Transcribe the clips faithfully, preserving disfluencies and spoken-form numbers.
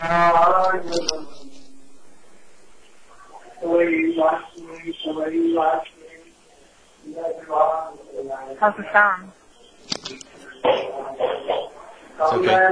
How's the sound? It's okay.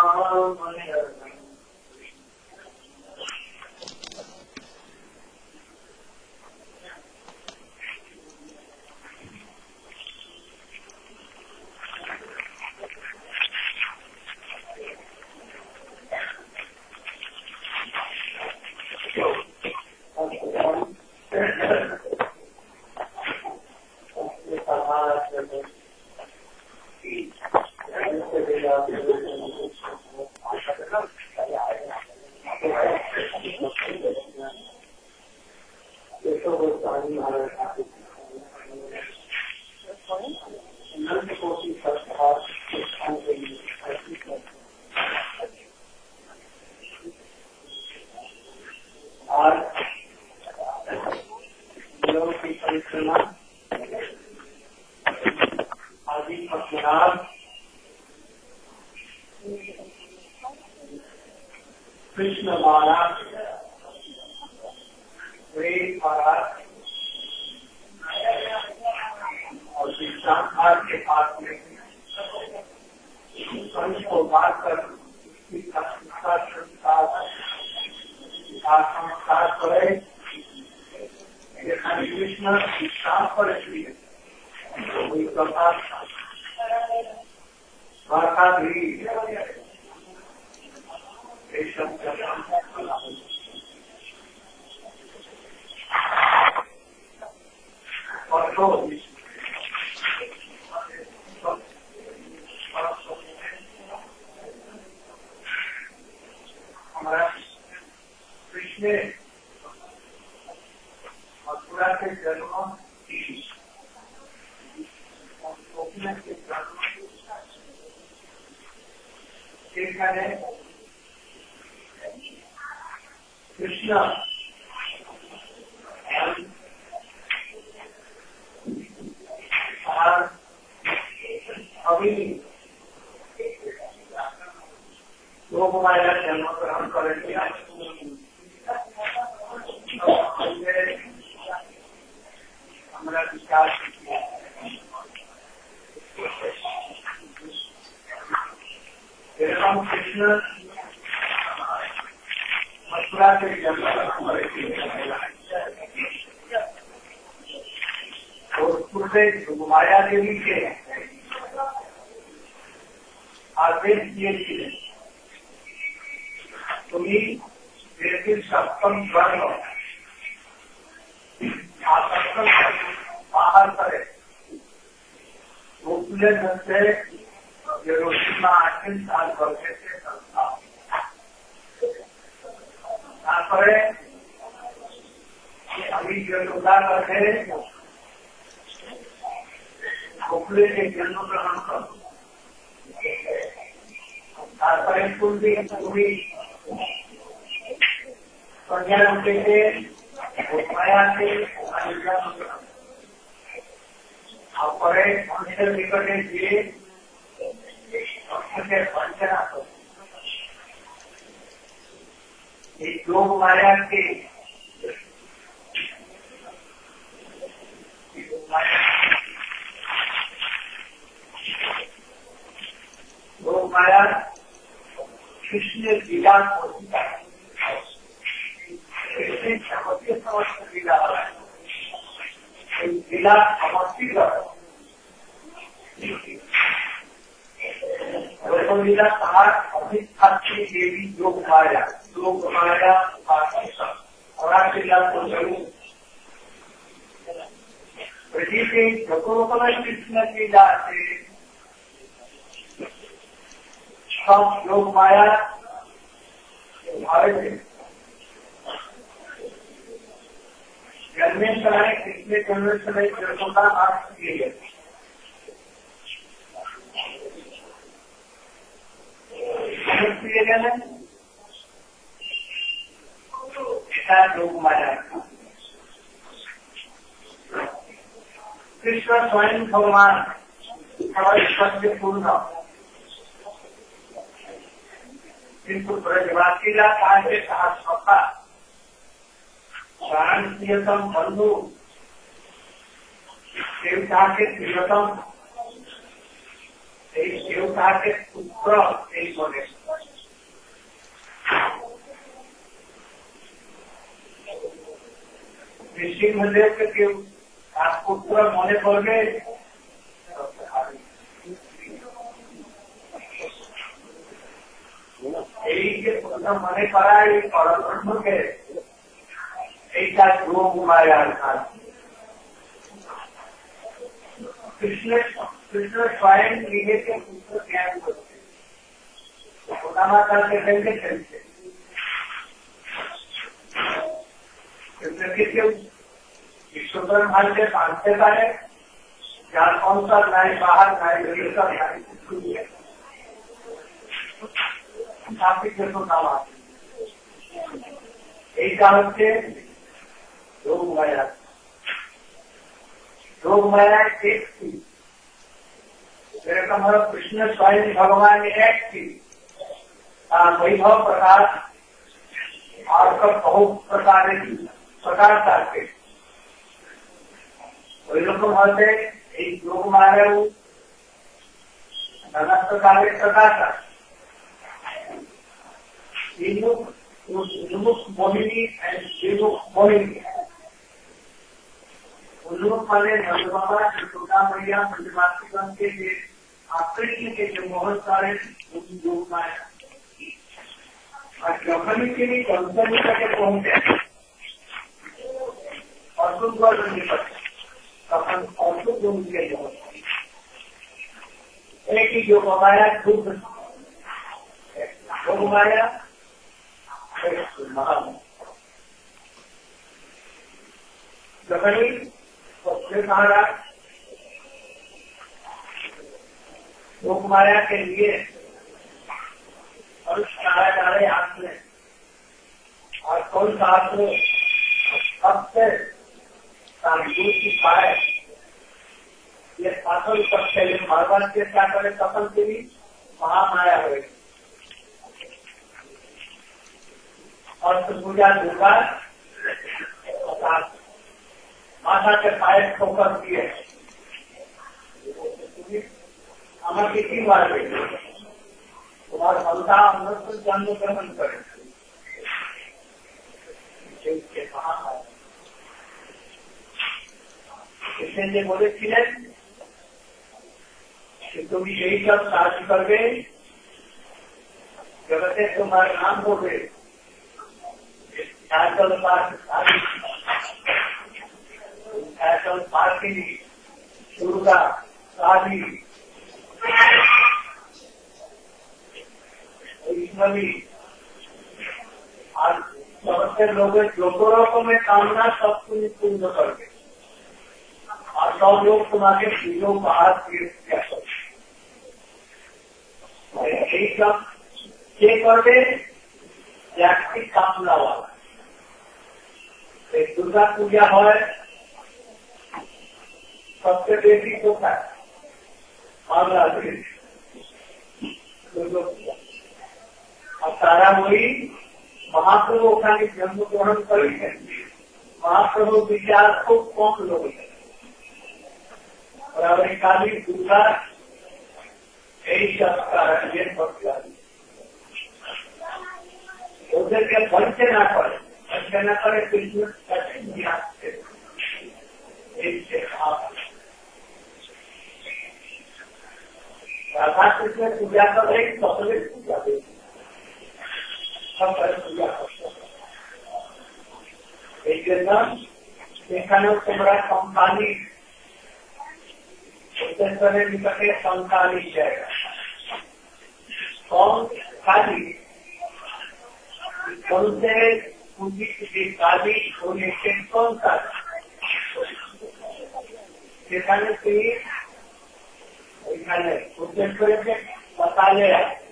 Krishna महाराज प्रेम महाराज और विश्राम के पास में संत को मारकर उसकी संस्कार संस्कार करे कृष्ण विश्राम पर इसलिए वही प्रसाद वार्ता भी और तो हमारा कृष्ण मथुरा के जन्म के जन्म कृष्ण और अभी लोग हमारा जन्म ग्रहण करेंगे हमारा विचार कृष्ण मथुरा के जन्म और पूरे माया देवी के आदेश दिए थे तुम्हें देवी सप्तम वर्ण बाहर करे उपले से हिरोशिमा आठवीं साल वर्षे से संस्था तारपरे अभी जो उदार रखे उपले के जन्म ग्रहण कर तारपरे पूर्वी पूरी संज्ञा रूपे के माया से तारपरे मनुष्य निकटे दिए वंचना एक योग माया के योग माया कृष्ण लीला कृष्ण समस्या समस्त लीला लीला समस्ती लीला कहा अधिष्ठात्री देवी योग माया योग माया और लीला को जरूर प्रति से भगवत कृष्ण लीला से सब योग माया भारत जन्मे समय कृष्ण जन्मे समय जन्मता नाश किए गए ऐसा योग माया कृष्ण स्वयं भगवान सत्य पूर्ण किंतु ब्रजवासीला काहे कहा सखा प्राण प्रियतम बंधु देवता के प्रियतम देवता के पुत्र नहीं बोले। सिंहदेव के केव आप पुत्र मने पड़े यही के पुत्र मने पड़ा ये परब्रह्म के ऐसा ध्रुव माया था। कृष्ण कृष्ण स्वयं लीले के पुत्र ज्ञान करते माता के कैसे चलते ईश्वर भाई के पांचते का है जहाँ कौन सा न्याय बाहर न्याय गरीब का न्याय काफी देखो नाम आते यही कारण से योग माया योग माया एक थी मेरे का मतलब कृष्ण स्वयं भगवान एक थी वैभव प्रकाश आपका बहुत प्रकार प्रकार करते वही लोग कहते एक योग मारे वो नाना प्रकार प्रकाश मोहिनी एंड मोहिनी उन्मुख माने नंदबाबा दुर्गा मैया पंचमातृगण के लिए कृष्ण के जो बहुत सारे योग माया और जखनी के लिए कंसनी तक पहुंचे अर्जुन को तखन अर्जुन जो उनके एक ही योग माया खुद योग माया जखनी महाराज योग माया के लिए और सारे सारे हाथ में और कौन सा हाथ में सबसे की पाए ये शासन सबसे भगवान के क्या करे सफल के लिए महामाया हुई और पूजा दुर्गा माता के पाए ठोकर दिए हमें किसी बार तुम्हारा भलता अमृत जन्म ग्रहण करे इसलिए बोले थे कि तुम यही सब साज कर गए जगते तुम्हारे नाम हो गए साइकिल साइकिल पार्टी दुर्गा शादी वैष्णवी और सबसे लोग लोगों में कामना सब कुछ पूर्ण कर गए और सब लोग तुम्हारे चीजों बाहर किया यही सब ये कर दे व्यक्ति कामना वाला एक दुर्गा पूजा है सबसे बेसी होता है मामला और सारा वही महाप्रभु का जन्म ग्रहण करेंगे महाप्रभु विचार को कौन लोग और अपनी काली दुर्गा यही सब कारण उधर के पंचे न करे पंचे न करे कृष्ण राधा कृष्ण पूजा कर रहे सबले पूजा दे सब पूजा करना तुम्हारा संतानी निकटे संतानी जाएगा कौन खाली कौन से पूजी काली होने के कौन सा সেখানে তুই ওইখানে উদ্দেশ্য করেছে बताले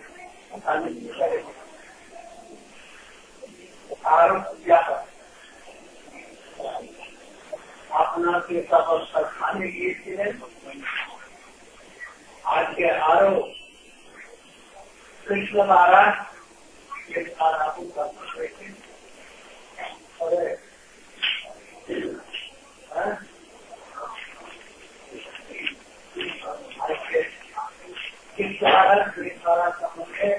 আর আপনাকে তপস্যা স্থানে গিয়েছিলেন আজকে আরো কৃষ্ণ মহারাজ ये सारा कुछ करते अरे किस सारा किस सारा समझे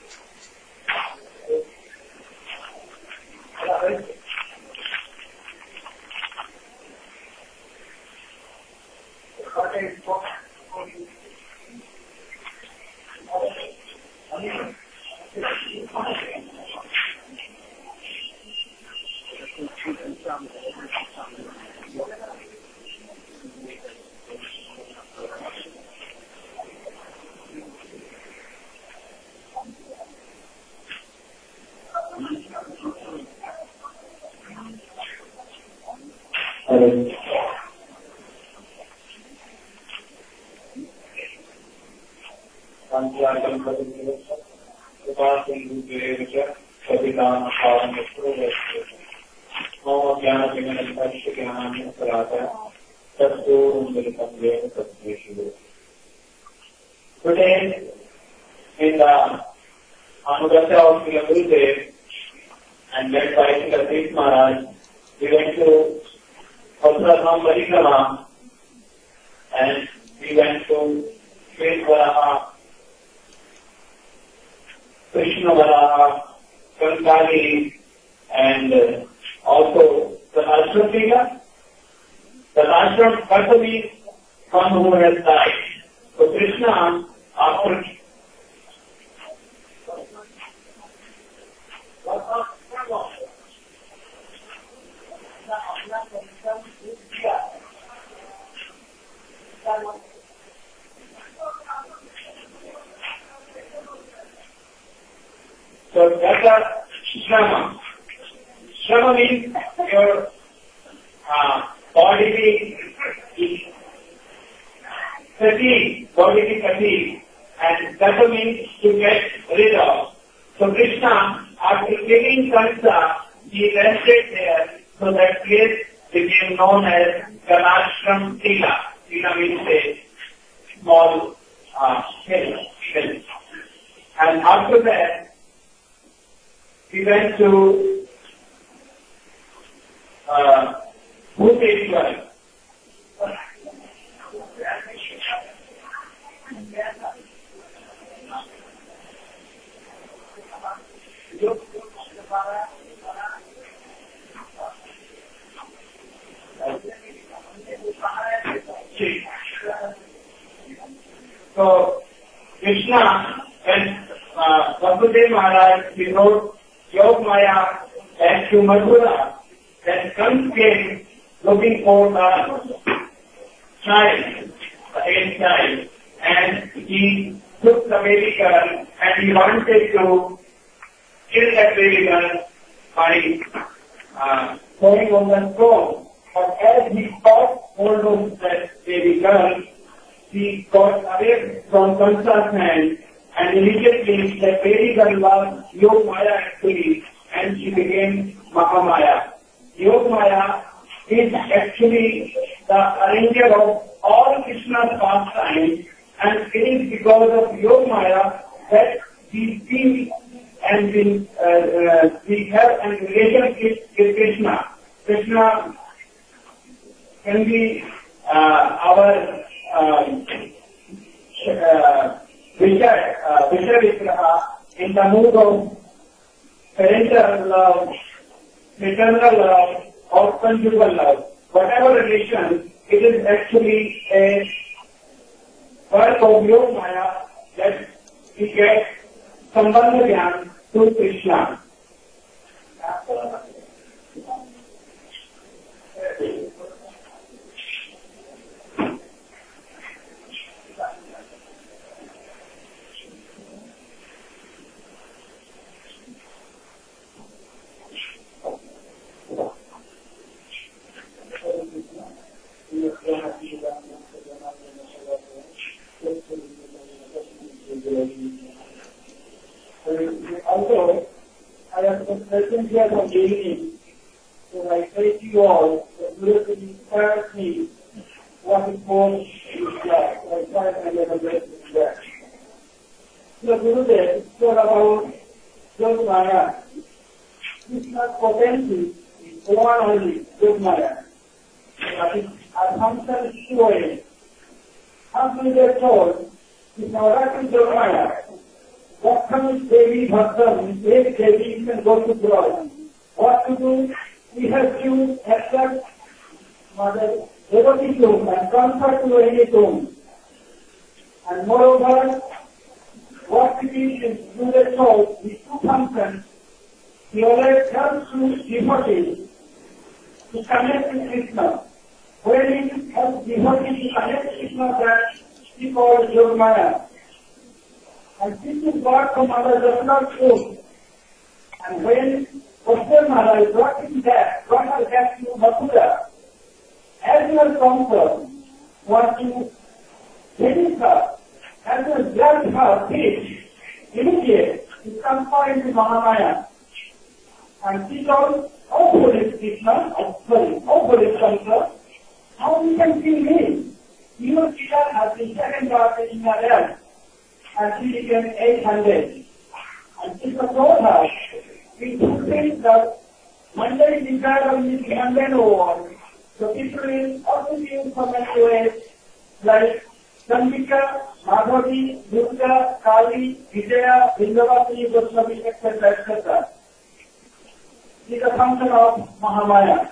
Today, in the Anugrasya of Srila Gurudev and led by Srila Sri Maharaj, we went to Uttarakhand Parikrama and we went to Sri Varaha, Krishna Varaha, Kankali, and uh, also the Ashram Liga. The Ashram also means one who has died. So Krishna, after so that's a Shrama. Shrama means your uh, bodily fatigue, bodily fatigue, and that means to get rid of. So Krishna, after killing Kansa, he rested there, so that place became known as Kanashram Tila. Tila means a small uh, hill, hill. And after that, he went to uh, Bhuteshwar. So, Krishna, when uh, Vasudev Maharaj, he wrote Yog Maya back to Mathura, then Kans came looking for the child, the eighth child, and he took the baby girl and he wanted to kill that baby girl by uh, throwing on the throne. But as he caught hold of that baby girl, he got away from Kansa's hand, and immediately that baby girl was Yog Maya actually, and she became Mahamaya. Yog Maya is actually the arranger of all Krishna's pastimes, and it is because of Yog Maya that we see and we, uh, uh, we have a relationship with Krishna. Krishna can be uh, our um, uh, Vishaya, uh, Vishaya Vigraha in the mood of parental love, maternal love, or conjugal love. Whatever relation, it is actually a work of Yog Maya that we get Sambandha Dhyan to Krishna. Also, I have been present here from the beginning, so I say to you all that you will inspire me what is more is that. I try my level best to do that. So Gurudev spoke about Yogamaya. Krishna's potency is one only, Yogamaya. But it, our function is two ways. As we were told, in order to Yogamaya, what comes Devi Bhaktam, eight Devi can go to God. What to do? We have to accept Mother devotee tomb and comfort to any tomb. And moreover, what it is is through the soul, these two functions, he always helps to devotees to connect with Krishna. When he helps devotees to connect with Krishna, that he calls Yogamaya. And this is what the Mother does not do. And when Krishna Mother brought him back, brought her back to Mathura, as your comfort was to visit her, as you grab her feet, immediate, to transfer into Mahamaya. And she told, oh, Holy Krishna, oh, sorry, oh, Holy Shankar, how you can see me? Your teacher has been second daughter in your head, and she became eight hundred. And she told her, we should think that Monday desire of this mundane world, so people will also give so many ways, like Chandika, Madhavi, Durga, Kali, Vijaya, Vindavati, Goswami, et cetera, et cetera. It is a function of Mahamaya.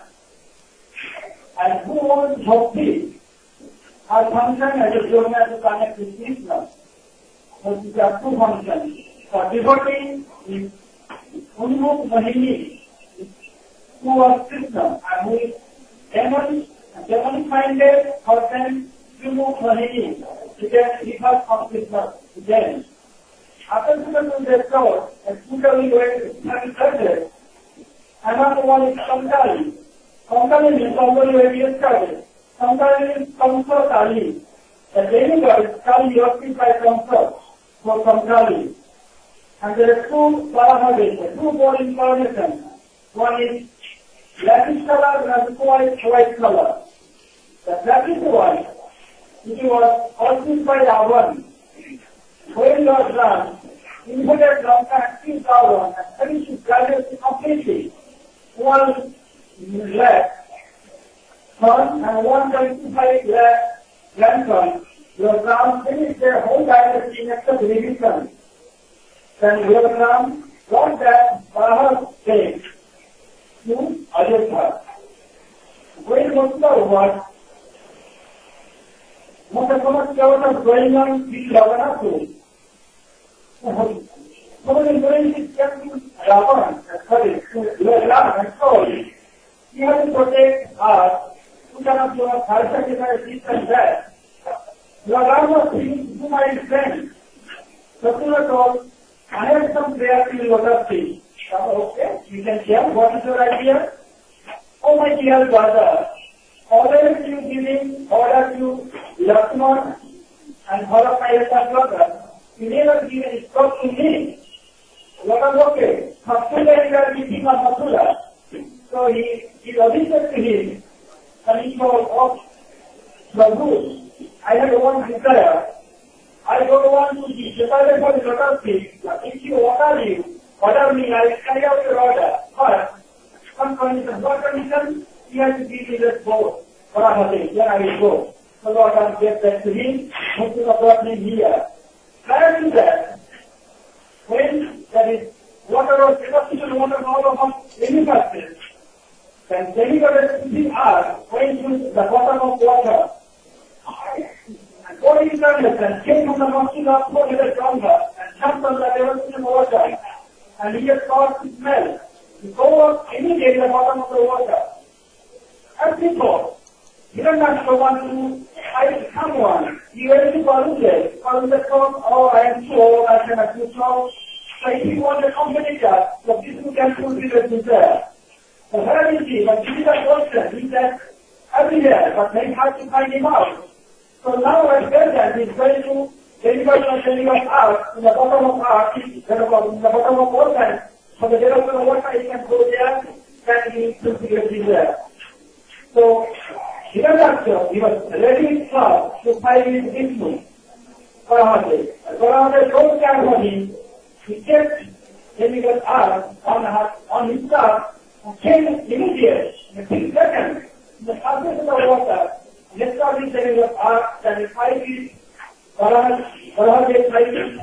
And who owns Bhakti? Our function as a Yoga to connect with Krishna. So these are two functions. For devotee is Unmukh Mohini, who was Krishna, and who is demon, demon-minded person, Unmukh Mohini, to get refers from Krishna to them. After Krishna to their throat, and Buddha will wait to have started. Another one is Kankali. Kankali means somebody who has started. Kankali means Kamsa Kali. The demigod is Kali worshipped by Kamsa, for Kankali. And there are two Paramadesha, two more incarnations. One is blackish color and the other is white color. The blackish one, which was worshipped by Ravan. When Lord Ram invaded Lanka and killed Ravan and finished his guidance completely, one lakh son and one twenty-five lakh grandson, Lord Ram finished their whole dynasty except Vibhishan. Then Lord Ram brought that Bahar state to Ayodhya. When Mutla was, Mutla was going on with Ravana. So when going to Ravana, sorry, Ravana and sorry, he had to protect us, who cannot do a Harsha Kina, this and that. Ravana was thinking, who my friend? Satula told, I have some prayer to Lotus Tea. Okay, you can share. What is your idea? Oh my dear brother, always you giving order to Lakshman and Bharat my brother. You never give any stop to me. What is okay? Mathura you are giving a Mathura. So he, he audited to him and he told, oh, Prabhu, I have one desire. I don't want to be separated for the Lotus Tea. If you order you, order me, I will carry out your order. But, some condition, what condition? He has to give me this boat. Paramati, then I will go. So Lord Ram gave that to him, Mutla brought him here. Prior to that, when there is water or superficial water all among any surface, then delivered to the earth, going to the bottom of water. And all incarnation came from the mountain of four little stronger and jumped on the level of the water. And he has caused to smell. To go up any day at the bottom of the water. As before, he does not want to hide someone. He went to Paluje. Paluje told, oh, I am so old, I cannot do so. So if he wants a competitor, so this who can fulfill the desire. So where is he? But he is a person. He said, everywhere, but they have to find him out. So now I said that he's going to deliver the deliver out in the bottom of our in the bottom of water. So the level of the water, he can go there, and he fulfill the desire. So, Hiranyakashipu, he was ready to fight with Vishnu, Paramati. Paramati told Gandhi, he kept chemical earth on her, on his top, came immediate, in a few seconds, the surface of the water, electronic chemical earth, that is five feet, Barahage five feet,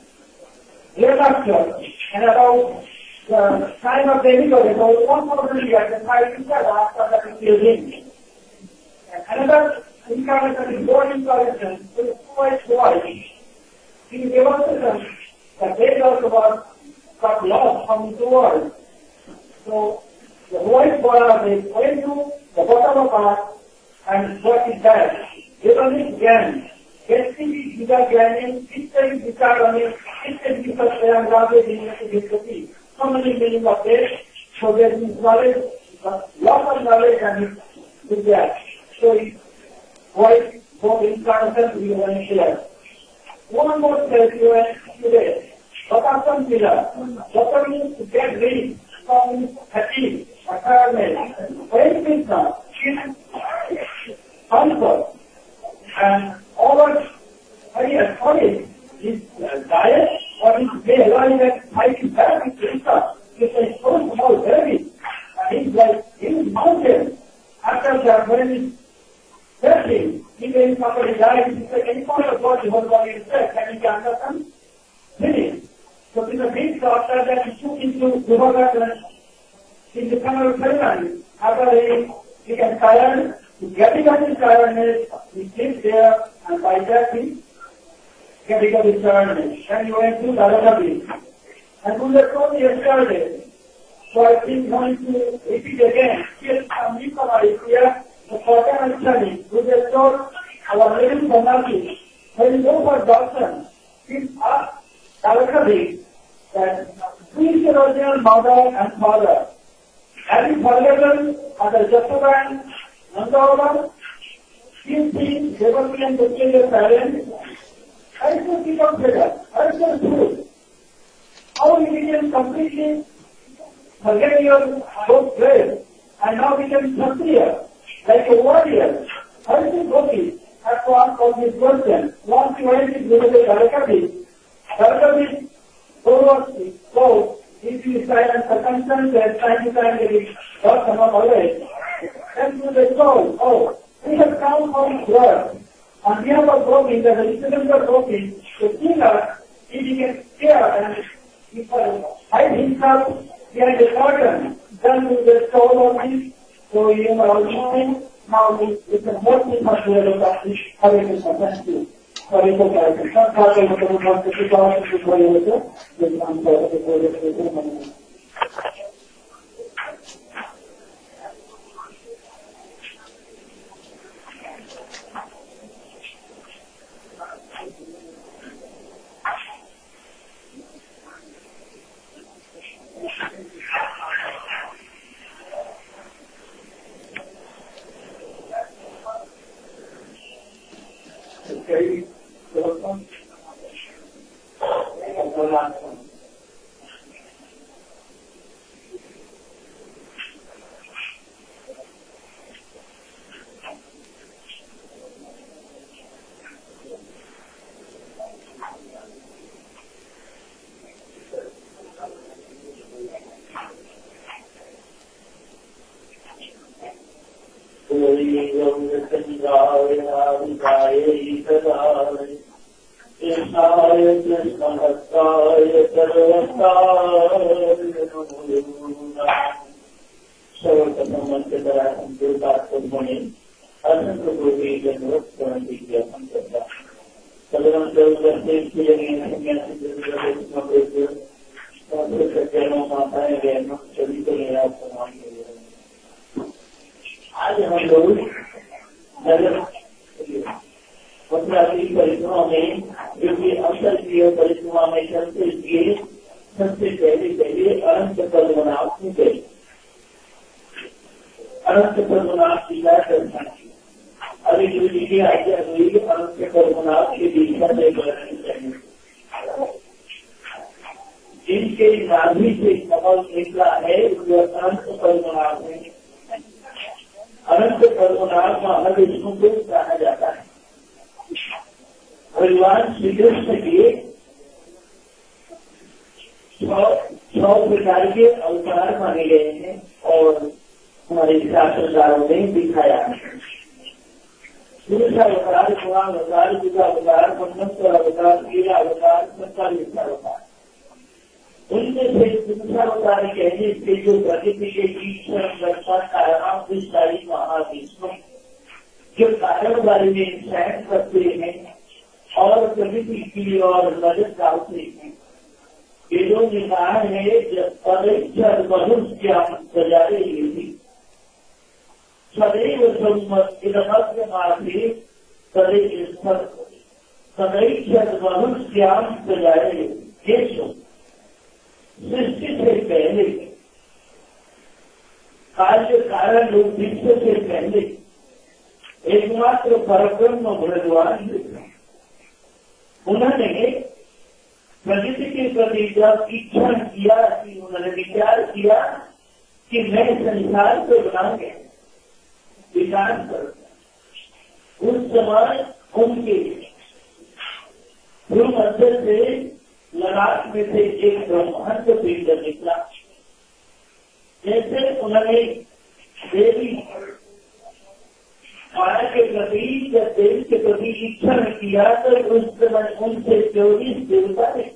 thereafter, and about the time of the Inigo, about one thousand years, the five feet after that is building. Another incarnation is born incarnation, which is quite wide. In devotion, the day of the world got lost from the world. So, the voice bottom is going to the bottom of earth and what is that? Devonic Gyan. Gesti Gita Gyanin, System Gita Gyanin, System Gita Swayam Radhe Dinati. So many meaning of this. So there is knowledge, lot of knowledge and with that. So, voice, both incarnation, we want to share. One more place you went today. Batasan Pila. Batasan means to get rid from fatigue, tiredness. When Krishna is answer and over hurry sorry, his diet or his way allowing that fighting back with Krishna is a so small baby. And he's like in mountain. After that, when he's thirsty, he may somebody dies, he says, any part of body, whole body is dead, and he can understand? Finish. So in the big after that, he took into Vibhagat in the kind of ceremony. After he, he can tired, getting up his tiredness, he sits there, and by that he getting up his tiredness. And he went to Dharanavi. And Buddha told me yesterday, so I think going to repeat again. Here, some people are here. The Kotan and Chani, who just told our living Bhanati, when you go for doctor, please ask Talakadi that who is the original mother and father? Have you forgotten other Jasodan, Nandavan, Kinti, Devaki and Dukki, your parents? I should keep up better. I should do. How you became completely forget your both ways and now became Kshatriya. Like a warrior, how is it working? That's why I call this person. Once you went into the Dharakavi, Dharakavi told so if you decide on circumstances, time to time they will not come up always. Then to the soul, oh, we have come from God. On behalf of Gopi, the resident of Gopi, the king of, he became scared and he hide himself behind the curtain. Then to the soul of his. So you are all listening. Now it's a more thing much better about this. Hare Krishna, thank you. Hare Krishna, Hare Krishna, Okay, welcome. आज हम लोग परिक्रमा में जो कि अवसर की परिक्रमा में चलते हुए सबसे पहले पहले अनंत पद्मनाभ को गए। अनंत पद्मनाभ की दर्शन की अभी जो जी आज्ञा हुई अनंत पद्मनाभ के दिशा में वर्णन चाहिए जिनके नाभि से कमल निकला है वो अनंत पद्मनाभ है। अनंत पद्मनाभ महाविष्णु को कहा जाता है। भगवान श्री कृष्ण के सौ प्रकार के अवतार माने गए हैं और हमारे शास्त्रकारों ने दिखाया है। पुरुष अवतार, गुणा अवतार, युगा अवतार, ब्रह्मस्वर अवतार, वीरा अवतार, सत्तालीस अवतार। उनमें से पुरुष अवतार कहने से जो प्रकृति के ईश्वर दर्शन कारण विस्तारी महाविष्णु जो कारण बारे में सहन करते हैं और प्रकृति की और मदद डालते हैं। वेदों ने कहा है जब परीक्षर मनुष्य बजारे लेगी सदैव सम्मत मार्गे सदैक्षर मनुष्याम बजारे ये सृष्टि से पहले कार्य कारण रूप विश्व से पहले एकमात्र परब्रह्म भगवान उन्होंने प्रकृति के प्रति जब इच्छा किया कि उन्होंने विचार किया कि मैं संसार को बनाऊंगा विकास करूंगा। उस समय उनके गुरु मध्य से लड़ाक में से एक ब्रह्मांड पिंड निकला। जैसे उन्होंने देवी माया के प्रति या देव के प्रति इच्छा किया तो उस समय उनसे चौबीस देवता थे।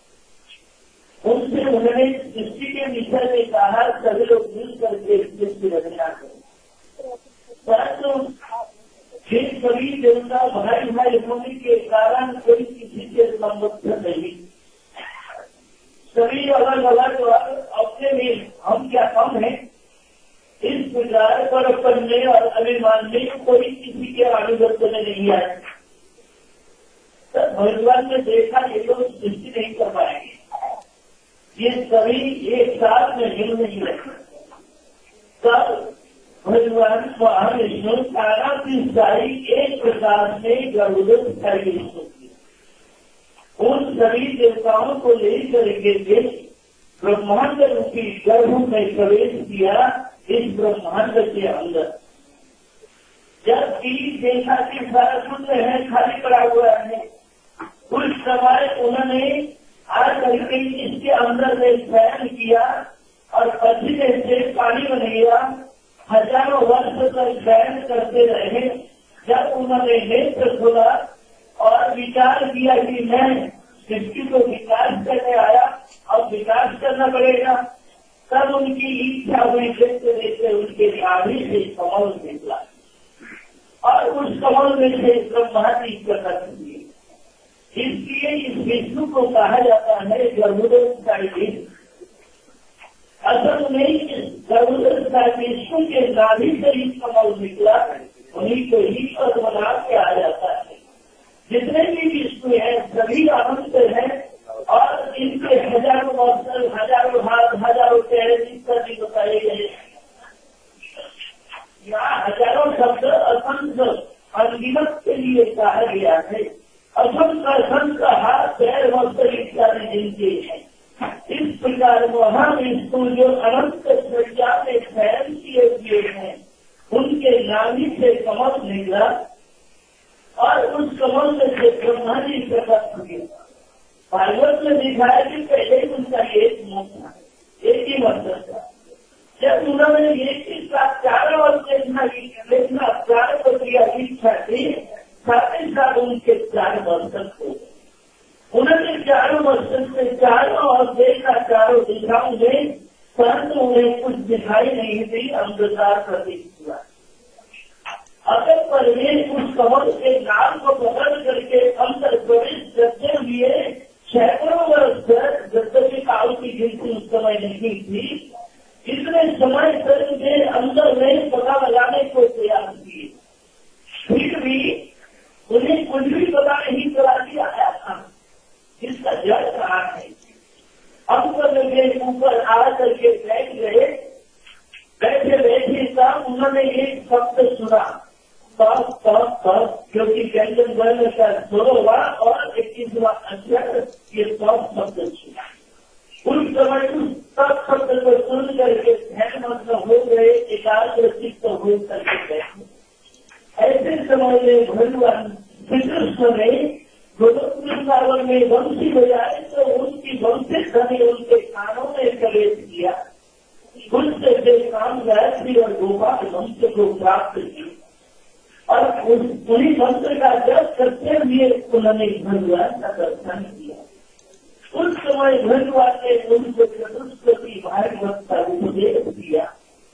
उनसे उन्होंने सृष्टि के विषय में कहा सभी लोग मिल करके सृष्टि रचना करें। परंतु फिर सभी देवता भाई भाई होने के कारण कोई किसी से संबद्ध नहीं। सभी अलग अलग अपने में हम क्या कम है इस प्रकार पर अपने और अभिमान में कोई किसी के अनुगत में नहीं आए। तब भगवान ने देखा ये लोग सृष्टि नहीं कर पाएंगे, ये सभी एक साथ में मिल नहीं रहे। तब भगवान महाविष्णु सारा सारी एक प्रकार से गर्भोदय विष्णु उन सभी देवताओं को लेकर के ब्रह्मांड रूपी गर्भ में प्रवेश किया। इस ब्रह्मांड के अंदर जब की देखा कि सारा शून्य है, खाली पड़ा हुआ है, उस समय उन्होंने आज करके इसके अंदर में शयन किया और पसीने से पानी बनाया। हजारों वर्ष तक शयन करते रहे। जब उन्होंने नेत्र खोला और विचार किया कि मैं सृष्टि को विकास करने आया और विकास करना पड़ेगा, तब उनकी इच्छा हुई देखते देखते उनके नाभि से कमल निकला और उस कमल में से ब्रह्मा जी प्रकट हुए। इसलिए इस विष्णु को कहा जाता है गर्भोदय विष्णु। असल में इस गर्भोदय विष्णु के नाभि से ही कमल निकला, उन्हीं को ही पद्मनाभ कहा जाता है। जितने भी विष्णु हैं सभी अनंत हैं और इनके हजारों अवसर, हजारों हाथ, हजारों चेहरे इत्यादि बताए गए। यहाँ हजारों शब्द असंख्य अनगिनत के लिए कहा गया है। असंख्य असंख्य हाथ, पैर, अवसर इत्यादि जिनके हैं। इस प्रकार महाविष्णु जो अनंत संख्या में फैल किए हुए हैं उनके नाभि से कमल निकला और उस कमल में से ब्रह्मा जी प्रकट हुए। भागवत में दिखाया कि पहले उनका एक मुख था, एक ही मंत्र था। जब उन्होंने एक ही साथ चारों ओर देखना देखना चार प्रक्रिया इच्छा थी, साथ ही साथ उनके चार मंत्र थे। उन्होंने चारों मंत्र से चारों ओर देखा, चारों दिशाओं में, परंतु उन्हें कुछ दिखाई नहीं दी, अंधकार प्रतीत हुआ। अगर परमेश उस कमल के नाम को पकड़ करके अंदर प्रवेश करते हुए सैकड़ों वर्ष तक जब काल की गिनती उस समय नहीं थी, इतने समय तक उनके अंदर में पता लगाने को तैयार किए, फिर भी उन्हें कुछ भी पता नहीं चला कि आया था इसका जड़ कहाँ है। अब के ऊपर आ करके बैठ गए। बैठे बैठे तब उन्होंने एक शब्द सुना, तब तब तब, क्योंकि व्यंजन वर्ण का स्वर हुआ और इक्कीसवा अक्षर ये तब शब्द सुना। उस समय उस तब शब्द को सुन करके ध्यान मग्न हो गए, एकाग्र चित्त हो करके बैठे। ऐसे समय में भगवान श्री कृष्ण ने गोलोक वृंदावन में वंशी बजाए तो उनकी वंशित धन उनके कानों में प्रवेश किया, उससे वे काम गायत्री और गोपाल मंत्र को प्राप्त की और उस उन्हीं मंत्र का जप करते हुए उन्होंने भगवान का दर्शन किया। उस समय भगवान ने उनको चतुष्पति भागवत का उपदेश दिया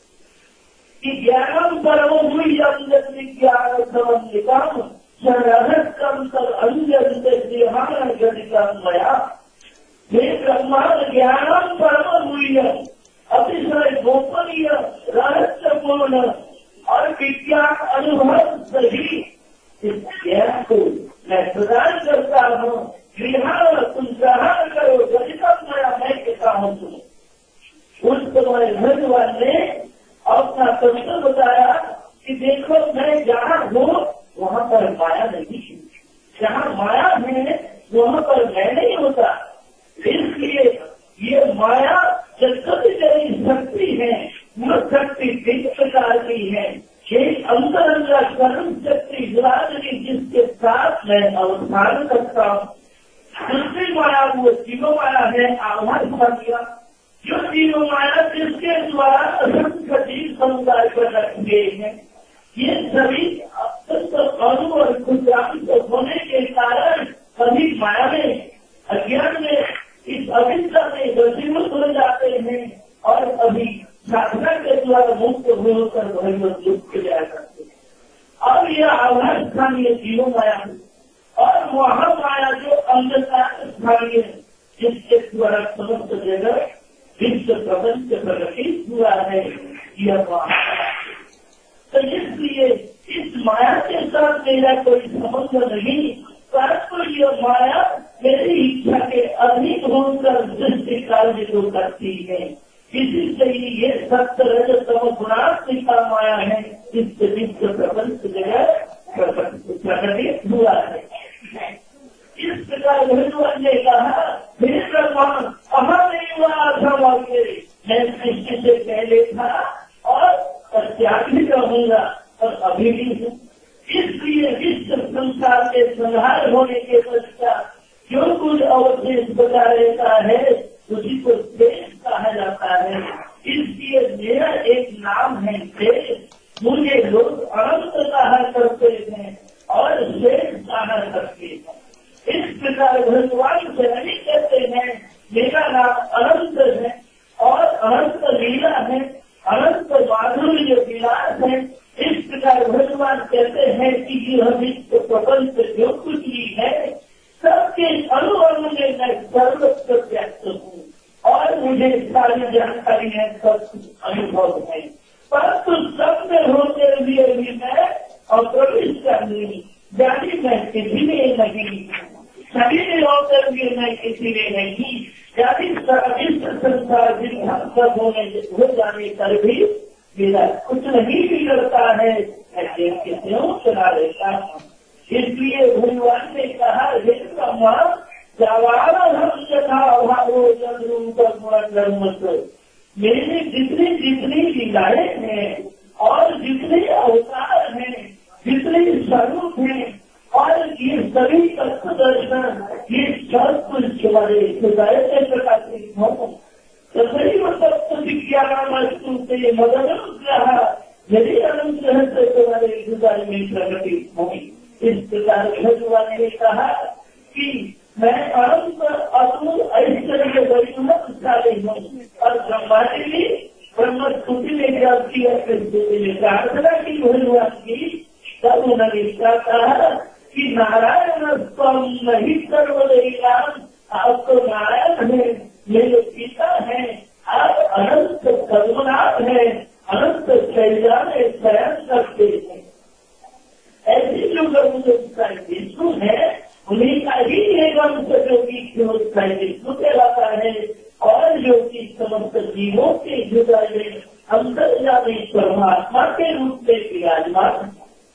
कि ज्ञानम परमो मूल्यम ज्ञान समन्वितम शरणम तद अंजन देहान गणितम मया। हे ब्रह्मांड ज्ञानम परम मूल्यम अतिशय गोपनीय रहस्यपूर्ण और विज्ञान अनुभव सही इस ज्ञान को मैं प्रदान करता हूँ। विहार तुम ग्रहण करो, गणितम मया मैं कहता हूँ तुम। उस समय भगवान ने अपना तत्व बताया कि देखो मैं जहाँ हूँ वहाँ पर माया नहीं, जहाँ माया है वहाँ पर मैं नहीं होता। इसलिए ये माया जगत जैसी शक्ति है, वो शक्ति तीन प्रकार की है। एक अंतरंगा कर्म शक्ति विराजनी जिसके साथ मैं अवधान करता हूँ। दूसरी माया वो जीव माया है, आभार माया, जो जीव माया जिसके द्वारा असंख्य जीव समुदाय पर रखे हैं। ये सभी अत्यंत अणु और क्षुद्रांत होने के कारण सभी माया में, अज्ञान में, इस अविद्या में वशीभूत हो जाते हैं और अभी साधना के द्वारा मुक्त होकर भगवत दुख के जा सकते हैं। अब यह आभार स्थानीय जीव माया है और वह माया जो अंधकार स्थानीय जिसके द्वारा समस्त जगह विश्व प्रपंच प्रकटित हुआ है, यह माया। तो इसलिए इस माया के साथ मेरा कोई संबंध नहीं, परंतु यह माया मेरी इच्छा के अधीन होकर सृष्टि कार्य को करती है। इसी से ही ये सत्य रजतम गुणात्मिका माया है, जिससे विश्व प्रपंच जगह प्रकटित हुआ है। इस प्रकार भगवान ने कहा, हे भगवान अहम नहीं हुआ था, मैं सृष्टि से पहले था और पश्चात भी रहूंगा और अभी भी हूँ। इसलिए विश्व संसार के संहार होने के पश्चात जो कुछ अवशेष बचा रहता है उसी को देश कहा जाता है। इसलिए मेरा एक नाम है देश। मुझे लोग अनंत कहा करते हैं और शेष कहा करते हैं। इस प्रकार भगवान स्वयं कहते हैं मेरा नाम अनंत है और अनंत लीला है, अनंत माधुर्य विलास है। इस प्रकार भगवान कहते हैं कि यह विश्व प्रपंच जो कुछ भी है सबके अणु अणु में मैं सर्वत्र व्यक्त हूँ और मुझे सारी जानकारी है, सब कुछ अनुभव है, परंतु सब में होते हुए भी मैं अप्रविष्ट नहीं, जानी मैं किसी में नहीं, सभी में होते हुए मैं किसी में नहीं, जानी विश्व संसार विध्वंस होने हो जाने पर भी मेरा कुछ नहीं बिगड़ता है, ऐसे क्यों चला रहता हूँ। इसलिए भगवान ने कहा, हे ब्रह्मा जवान हम यथा अभावो जन्म, मेरे जितनी जितनी लीलाएं हैं और जितने अवतार हैं, जितने स्वरूप हैं और ये सभी तत्व दर्शन, ये सब कुछ हमारे हृदय से प्रकाशित हो। तथैव तत्व विज्ञान वस्तु से मदन कहा, यदि अनंत रहते तुम्हारे हृदय में प्रकटित होगी। इस प्रकार भगवान ने कहा कि मैं अनंत अतुल ऐश्वर्य वैभवशाली हूँ और ब्रह्मा जी भी ब्रह्म स्तुति में जब किया प्रार्थना की भगवान की, तब उन्होंने कहा कि नारायण स्वम नहीं सर्वदेवान, आप तो नारायण है, मेरे पिता है, आप अनंत सर्वनाथ है, अनंत शैलान शयन करते हैं। ऐसे जो वंश विष्णु है उन्हीं का ही ये वंश जो कि विष्णु कहलाता है और जो कि समस्त जीवों के हृदय में अंतर्यामी परमात्मा के रूप में विराजमान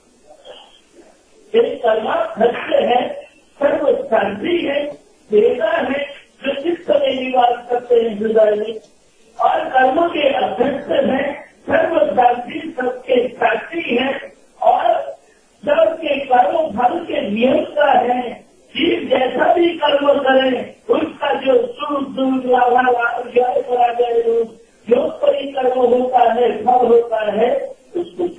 है। परमात्मा है, सर्वशांति है, देवता है जो चित्त में निवास करते हैं हृदय में, और कर्म के अध्यक्ष है, सर्वशांति सबके साक्षी है और सबके कर्म फल के नियंता है। जीव जैसा भी कर्म करे उसका जो शुभ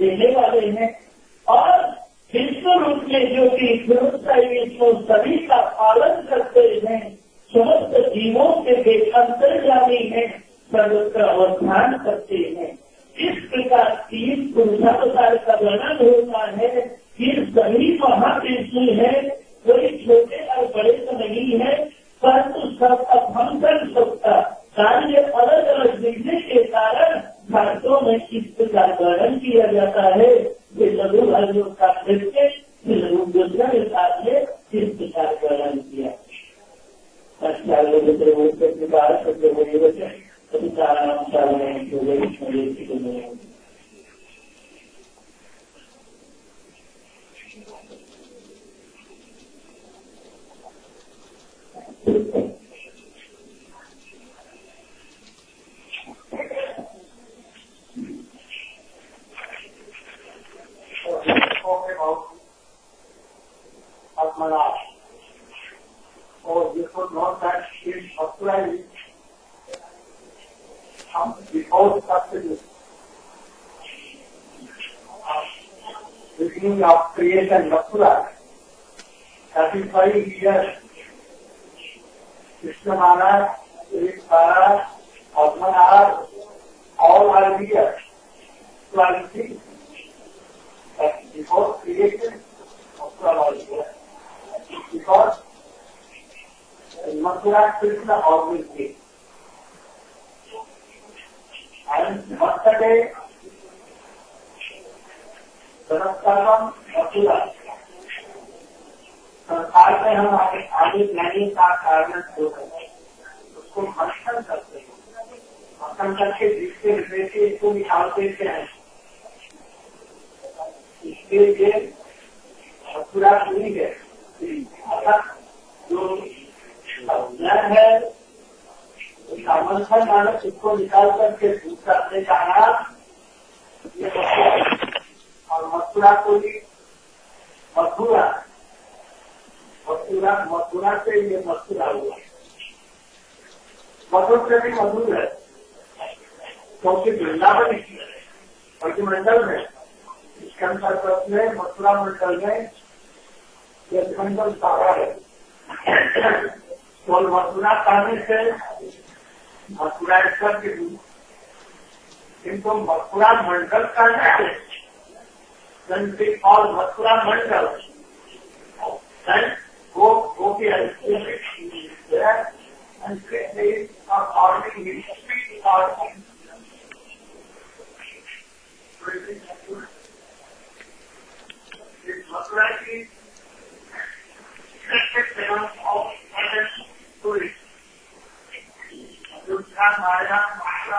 देने वाले हैं और विश्व रूप में जो कि विश्व सभी का पालन करते हैं, समस्त जीवों के अंतर्यामी हैं, सर्वत्र अवस्थान करते हैं। इस प्रकार तीन पुरुषावतार का वर्णन होता है कि सभी महाविष्णु है, कोई छोटे और बड़े तो नहीं है, परंतु सबका फंक्शन सबका कार्य अलग अलग दिखने के कारण भारतों में इस प्रकार वर्णन किया जाता है कि लघु भाइयों का दृश्य लघु दूसरा के साथ में इस प्रकार वर्णन किया। अच्छा लोग प्रकार करते हुए बच्चे सभी कारण or you could not that is apply some before custody. Beginning of creation, Mathura, thirty-five years, Krishna Maharaj, Sri Maharaj, Padmanabh, all are here. Twenty. But before creation, Mathura was here. Because Mathura Krishna always came. And yesterday, Sanatkaram Mathura. संसार में हम आगे आगे ज्ञानी का कारण जो है उसको मंथन करते हैं, मंथन करके जिसके हृदय से इसको निकाल देते हैं। इसके लिए मथुरा हुई है। अर्थात जो ज्ञान है उसका मंथन मानस उसको निकाल करके दूर करने जाना ये और मथुरा को भी मथुरा मथुरा मथुरा से ये मथुरा हुआ। मधुर से भी मधुर है क्योंकि वृंदावन मंडल में इसके अंतर्गत में मथुरा मंडल में ये मंडल सारा है। तो मथुरा पाने से मथुरा ईश्वर के रूप, किंतु मथुरा मंडल करने से और मथुरा मंडल वो वो भी मथुरा की अयोध्या माया Mathura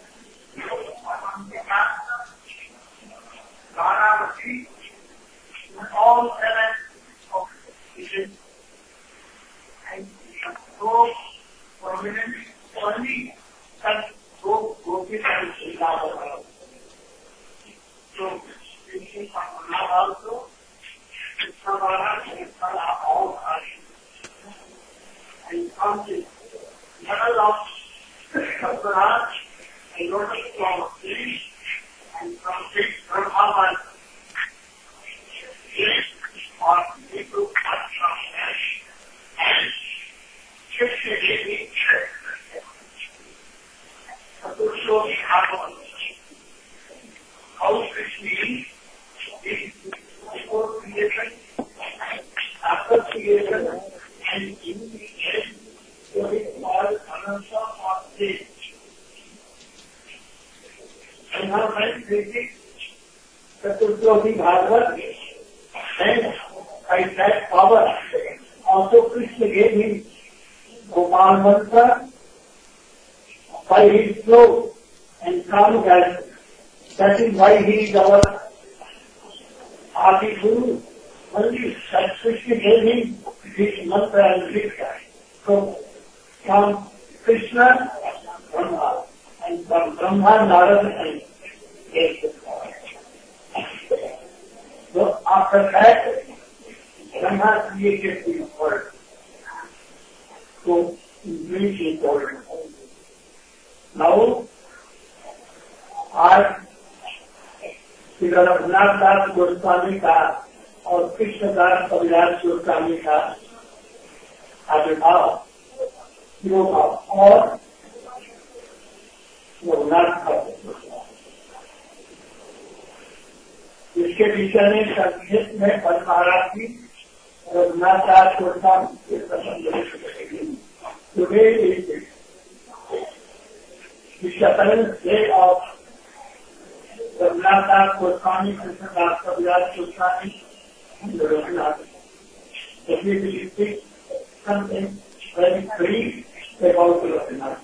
Varanasi all seven of vision and so prominent only that go go to the so thinking of now also it's all and from the level of Swaraj and lotus flower trees and from this Brahman or people and Krishna Devi Saturshoni Havan. How Krishna is before creation, after creation, and in the end, so it was Ananta or Dev. And now when Krishna Saturshoni Bhagavad and by that power, also Krishna gave him Gopal Mantra by his flow and calm guidance. That is why he is our Adi Guru. Only that Krishna gave him this mantra and this guide. So from Krishna, Brahma, and from Brahma, Narada, and gave so after that, Brahma created the world. So, really important. Now, our Shri Raghunath Das Goswami का और कृष्णदास कविराज गोस्वामी का आविर्भाव और रघुनाथ का इसके विषय में संगीत में पद महाराज की Raghunath Das Goswami today is the seventh day of Raghunath Das Goswami, Krishnadas Kaviraj Goswami, and Raghunath. If we will speak something very brief about Raghunath.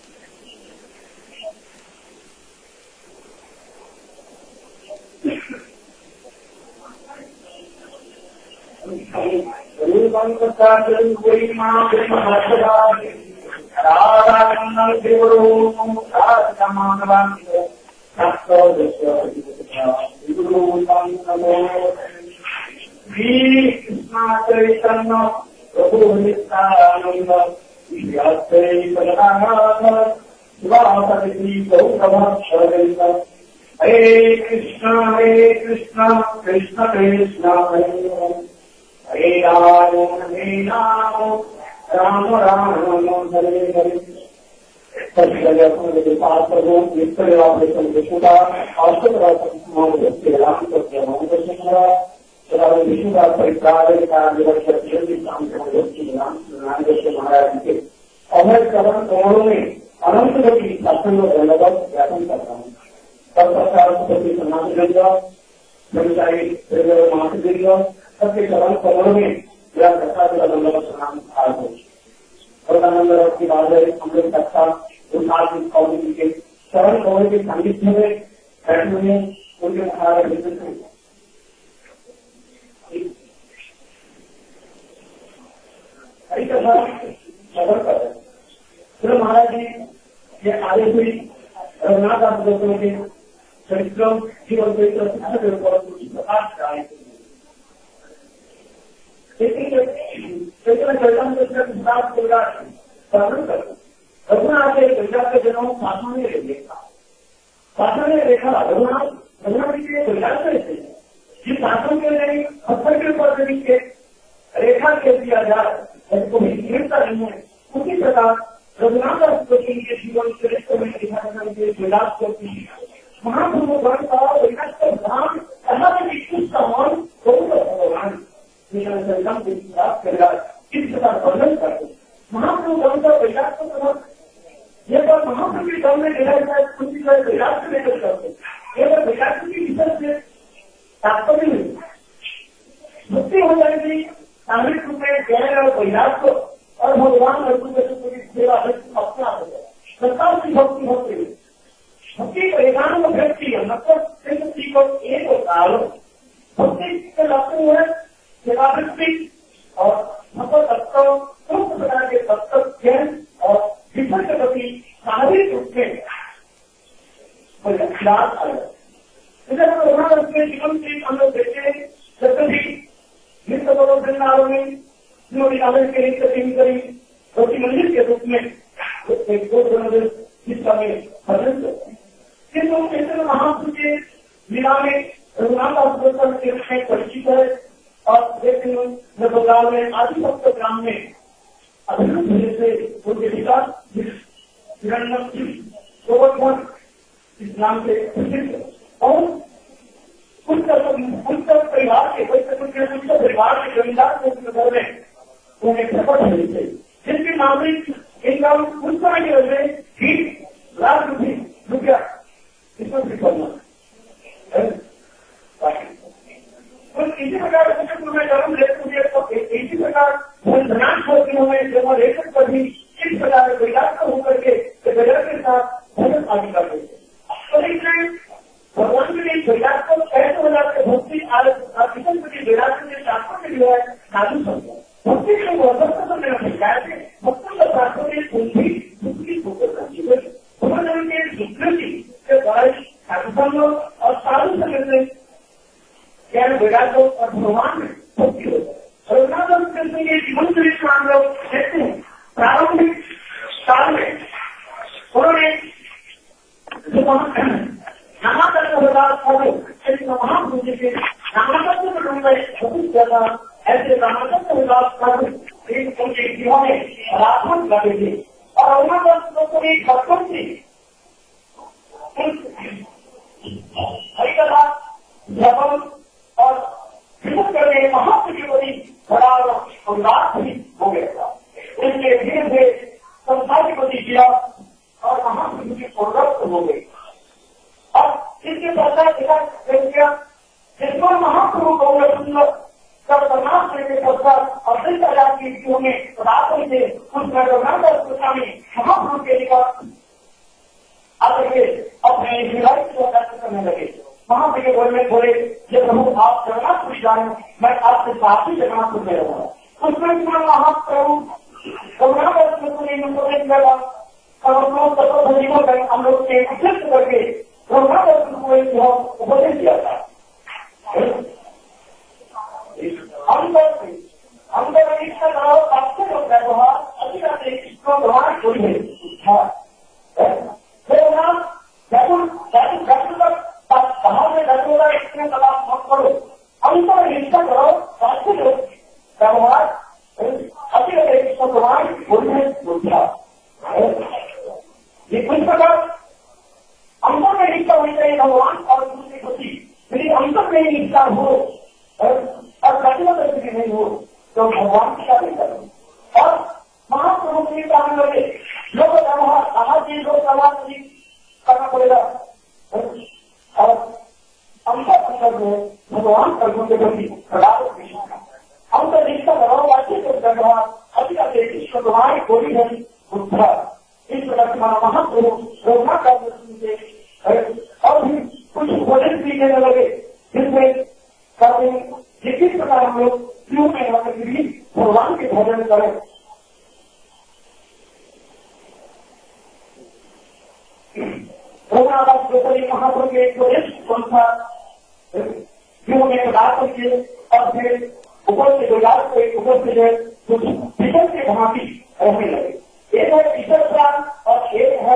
Hare Krishna, Hare Krishna, Krishna Krishna, Hare Rama, Hare Rama, Rama Rama, Hare Hare. Hare अमर करण करोड़ों में अनंत गति शासन में धन्यवाद ज्ञापन करता हूँ। तत्पति समाज देगा व्यवसायी मास देगा सबके करण करोड़ों में यह कथा का धन्यवाद प्रणाम आज हो। प्रधानमंत्री की बात है हम लोग कथा उन्नाथ कौमी के चरण कौन के सानिध्य में बैठे हुए उनके महाराज हरी कथा सफर कर रहे फिर महाराज जी ये आगे हुई रघुनाथ दास गोस्वामी के चरित्र जीवन चरित्र शिक्षा के ऊपर कुछ प्रकाश डाले चैतन्य चैतन्य के हिसाब से वर्णन करते रघुनाथ के पंजाब के जनों शासन में देखा शासन में देखा रघुनाथ रघुनाथ जी के पंजाब में रहते जिस शासन के लिए पत्थर के ऊपर के रेखा के दिया जाए कोई गिरता नहीं है उसी प्रकार रघुनाथ दास गोस्वामी के जीवन चरित्र में लिखा जाना विलास करती महाप्रभु गण का विलास का ध्यान कहा विष्णु का मान बहुत भगवान संगम के विलास करेगा इस प्रकार वर्णन करते महाप्रभु गण का विलास का ध्यान ये बात महाप्रभु के गण में लिखा जाए कुछ विलास से लेकर करते ये विलास की विषय से तात्पर्य नहीं मुक्ति हो जाएगी सामूहिक रूप में ज्ञान और विलास को और भगवान अर्जुन के पूरी सेवा अपना हो जाए सरकार की भक्ति होती है भक्ति को एकांत व्यक्ति है मतलब भक्ति को एक होता है भक्ति के लक्षण है सेवावृत्ति और मतलब तत्व तुरंत प्रकार के तत्व ज्ञान और विषय के प्रति शारीरिक रूप में खिलाफ आ जाए इसे हम भगवान अपने जीवन से हम लोग देखे जब भी नित्य वृंदावन में के लिए करी प्रति मंदिर के रूप में एक दो हिस्सा में भजन करते हैं किन्तु चैतन्य महाप्रभु के लीला में रघुनाथ दास गोस्वामी के रूप में परिचित है और देखते हैं बंगाल में आदि भक्त ग्राम में अभिरुद्ध होने से उनके पिता गोवर्धन इस नाम से प्रसिद्ध और उनका परिवार के उनका परिवार के जमींदार के घर में उन्हें प्रकट होनी चाहिए जिनके नागरिक इनकम उस तरह की वजह से ठीक लाख रुपये रुपया इसमें भी करना इसी प्रकार में जरूर लेते हुए तो इसी प्रकार धनान छोड़ते हुए जब लेखक पर भी इस प्रकार विकास होकर के गजर के साथ भजन आदि कर देते तो इसलिए भगवान के लिए विकास को कैसे हो जाते भक्ति आदिशन के विकास के शास्त्रों के जो है साधु समझा भक्ति के वर्धन को मेरा विचार है भक्तों का शास्त्रों में कुंभी दुखी होकर का जीवन भगवान के विकृति के द्वारा साधु और साधु संघ से ज्ञान विकास और भगवान में भक्ति हो जाए रघुनाथ कृष्ण के जीवन चरित्र हम लोग देखते हैं प्रारंभिक काल में उन्होंने जो नामांतर का विकास महाप्रभु के रामाचंद्र में ढूंढ गए बहुत ज्यादा ऐसे रामाचंद्र विकास कर उनके जीवन में राजमन लगे थे और अरुणाचल को एक बचपन थी हरिकथा जबल और विशेष करके महाप्रभु की बड़ा उल्लास भी हो गया था। इसलिए धीरे धीरे संसार की प्रति किया और महाप्रभु की पूर्वस्त हो गई। अब इसके पश्चात किया जिसमें महाप्रभु गौरव सुंदर सब समाज के पश्चात अवृत आजाद की युग में पदार्थ थे उसमें स्वामी महाप्रभु के निकट आगे अपने विवाहित को व्यक्त करने लगे। महाप्रभु के बोलने बोले जब प्रभु आप जगन्नाथ पुरी जाए मैं आपसे साथ ही जगन्नाथ पुर में रहूंगा। उसमें महाप्रभु हम लोग के उपलब्ध करके उपदेश दिया था। अंदर इच्छा करो आपसे लोग व्यवहार अच्छी इसको व्यवहार कोई नहीं बाहर में घटोगा इसमें तलाश मत करो। अंदर इच्छा करो अच्छे लोग व्यवहार अच्छी लगे इसको व्यवहार बोलने बोलता ये कुछ प्रकार अंतर में इच्छा होनी चाहिए भगवान और दूसरी खुशी यदि अंतर में इच्छा हो और प्रतिमा दृष्टि नहीं हो तो भगवान की क्या करें। और महाप्रभु के कारण लगे लोग व्यवहार समाज जी लोग समाज करना पड़ेगा और अंतर अंतर में भगवान कर्मों के प्रति प्रभाव अंतर निष्ठा करो अच्छे से व्यवहार अच्छी अच्छे ईश्वर तुम्हारी गोली है बुद्धा इस प्रकार तुम्हारा महाप्रभु रोना कर और भी कुछ भोजन भी देने लगे जिसमें किस प्रकार हम लोग क्यों में भी भगवान के भजन करें। महाप्रभु के एक भोजन संस्था क्यों में पदार्थ के और फिर ऊपर से गुजरात को एक ऊपर से जो है कुछ विषय के भांति रहने लगे। एक है ईश्वर प्राण और एक है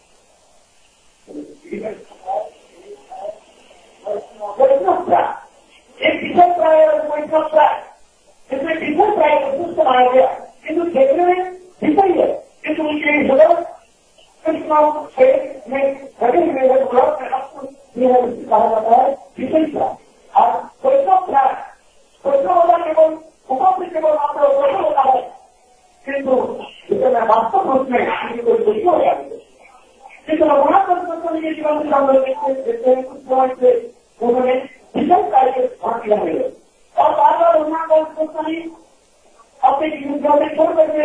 वैष्णव प्राण। एक ईश्वर प्राय और वैष्णव प्राय जिसमें ईश्वर प्राय उत्कृष्ट बनाया गया किन्तु देखने में विषय है किन्तु उनके हृदय कृष्ण में लगे हुए है कहा जाता है विषय प्राय। और वैष्णव प्राय वैष्णव होता केवल ऊपर से केवल मात्र वैष्णव होता है किन्तु इसमें वास्तव रूप में कोई दुष्ट हो जाती है। किन्तु भगवान परमेश्वर के जीवन से हम लोग देखते हैं कुछ समय से उन्होंने विशेष कार्य भाग लिया है और बार बार भगवान परमेश्वर अपने युद्धों में छोड़ करके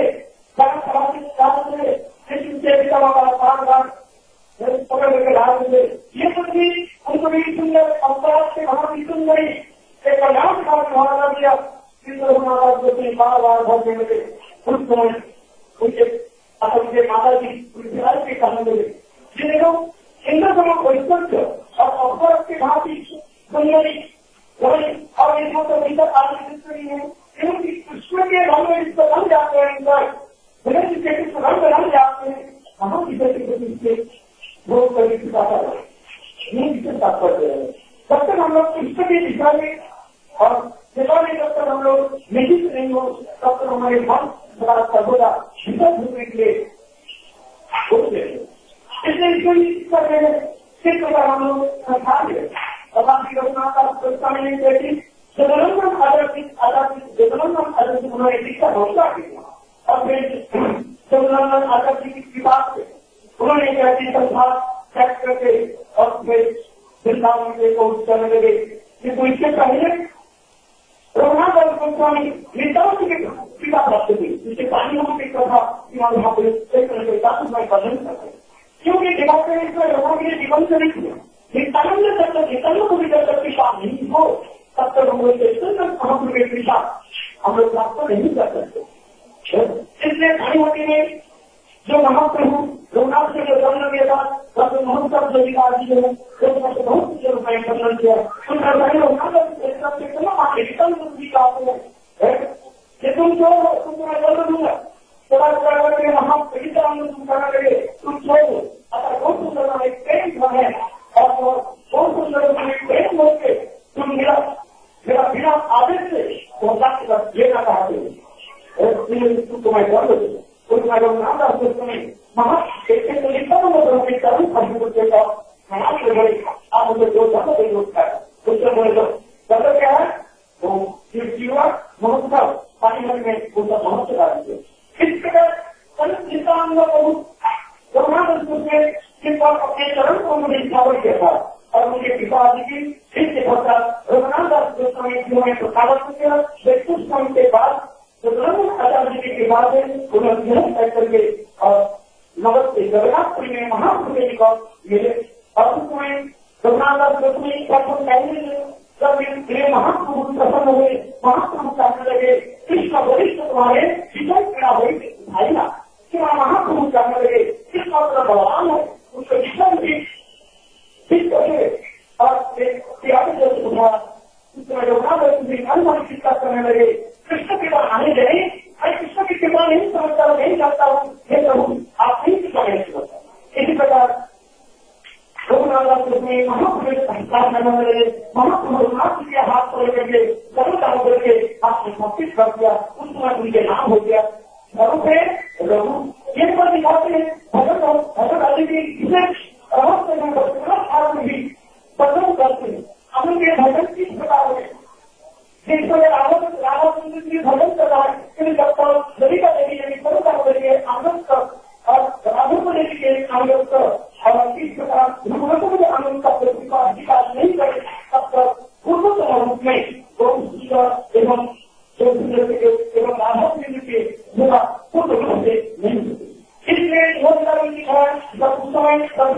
बार बार पकड़ करके ला देंगे। ये कुछ भी उनको भी सुंदर अवतार से वहां भी सुंदर एक कल्याण का सहारा दिया किन्तु हमारा बार बार भर देने लगे उस समय उनके उनके माता जी उनके राज के कहने लगे जिन्हें लोग इंद्र समूह को स्पष्ट और अवसर के भांति सुंदरी और इसको तो भीतर आदि है क्योंकि कृष्ण के रंग में इसको रंग जाते हैं इंद्र गणेश के कृष्ण रंग रंग जाते हैं हम किसी के वो कभी दिखाता है ये विशेष तात्पर्य है। जब तक हम लोग कृष्ण की दिशा में और सेवा में जब तक हम लोग निश्चित नहीं हो तब तक हमारे मन बड़ा सर्वदा शीतल होने के लिए होते हैं। इसलिए इसको कर रहे हैं किस प्रकार हम लोग संसार है भगवान की रचना का व्यवस्था में नहीं कहती जगन्नाथ आदर्शित आदर्शित जगन्नाथ आदर्शित उन्होंने शिक्षा घोषणा की और फिर जगन्नाथ आदर्शित की बात से उन्होंने कहती संसार त्याग करके और फिर वृंदावन के पहुंच करने लगे किन्तु इससे पहले रघुनाथ और गोस्वामी वृंदावन की पिता प्राप्त हुई जिससे पानी होने की कथा वहां पर वर्णन करते क्योंकि रघुनाथ के जीवन से नहीं किया नित्यानंद जब तक नित्यानंद को भी जब तक पिता नहीं हो तब तक हम लोग महापुर के पिता हम लोग प्राप्त नहीं कर सकते। इसलिए भानुमती में जो महाप्रभु रघुनाथ से जो जन्म लिया था तब महोत्सव जो विकास जी है बहुत से रुपये वर्णन किया उनका कि तुम जो हो तुम तुम्हें जन्म दूंगा थोड़ा थोड़ा करके वहां तुम करना लगे तुम जो हो अगर बहुत सुंदर एक प्रेम है और बहुत सुंदर प्रेम होकर तुम बोले तो मतलब क्या है वो जीवा महोत्सव पानी भर में उसका महोत्सव डाल दिए। इस प्रकार संस्थान का बहुत ब्रह्मानंद से अपने चरण को मुझे इच्छावर किया था और मुझे पिता आदि की ठीक के पश्चात रघुनाथ दास गोस्वामी जी ने प्रस्तावक किया। कुछ समय के बाद आचार्य जी के बाद उन्हें अध्ययन कर करके और नवद से जगन्नाथपुरी में महापुरी का मिले और उसमें रघुनाथ दास गोस्वामी प्रथम पहले जब ये महाप्रभु प्रसन्न हुए महाप्रभु कहने लगे कृष्ण वरिष्ठ तुम्हारे विजय पीड़ा हुई भाई ना कि वहाँ महाप्रभु कहने लगे कृष्ण मतलब बलवान है उसको विषय भी ठीक करे और त्याग जैसे उठा उसमें रघुनाथ गोस्वामी अनुमान चिंता करने लगे कृष्ण की बात आने गए मैं कृष्ण की कृपा नहीं समझता हूँ नहीं चाहता हूँ हे प्रभु आप नहीं कृपा नहीं समझता। इसी प्रकार रघुनाथ गोस्वामी महाप्रभु संस्कार करने लगे महाप्रभु रघुनाथ जी के हाथ पकड़ करके सर्व काम करके आपने समर्पित कर दिया उस समय उनके नाम हो गया रघु पे रघु ये पर दिखाते हैं भगत भगत आदि की विशेष रहस्य में भी पसंद करते हैं अब उनके भजन किस प्रकार है जिसमें रावण रावण जी भजन कर रहा है जब तक देवी का देवी यानी सर्व काम करके आनंद कर और राधु को लेकर आनंद कर और इस प्रकार भगवत में आनंद का प्रतिभा अधिकार नहीं करे तब तक पूर्वोत्तम रूप में एवं एवं राधव के पूरा पूर्ण रूप से नहीं होते। इसलिए वो लिखा है जब उस समय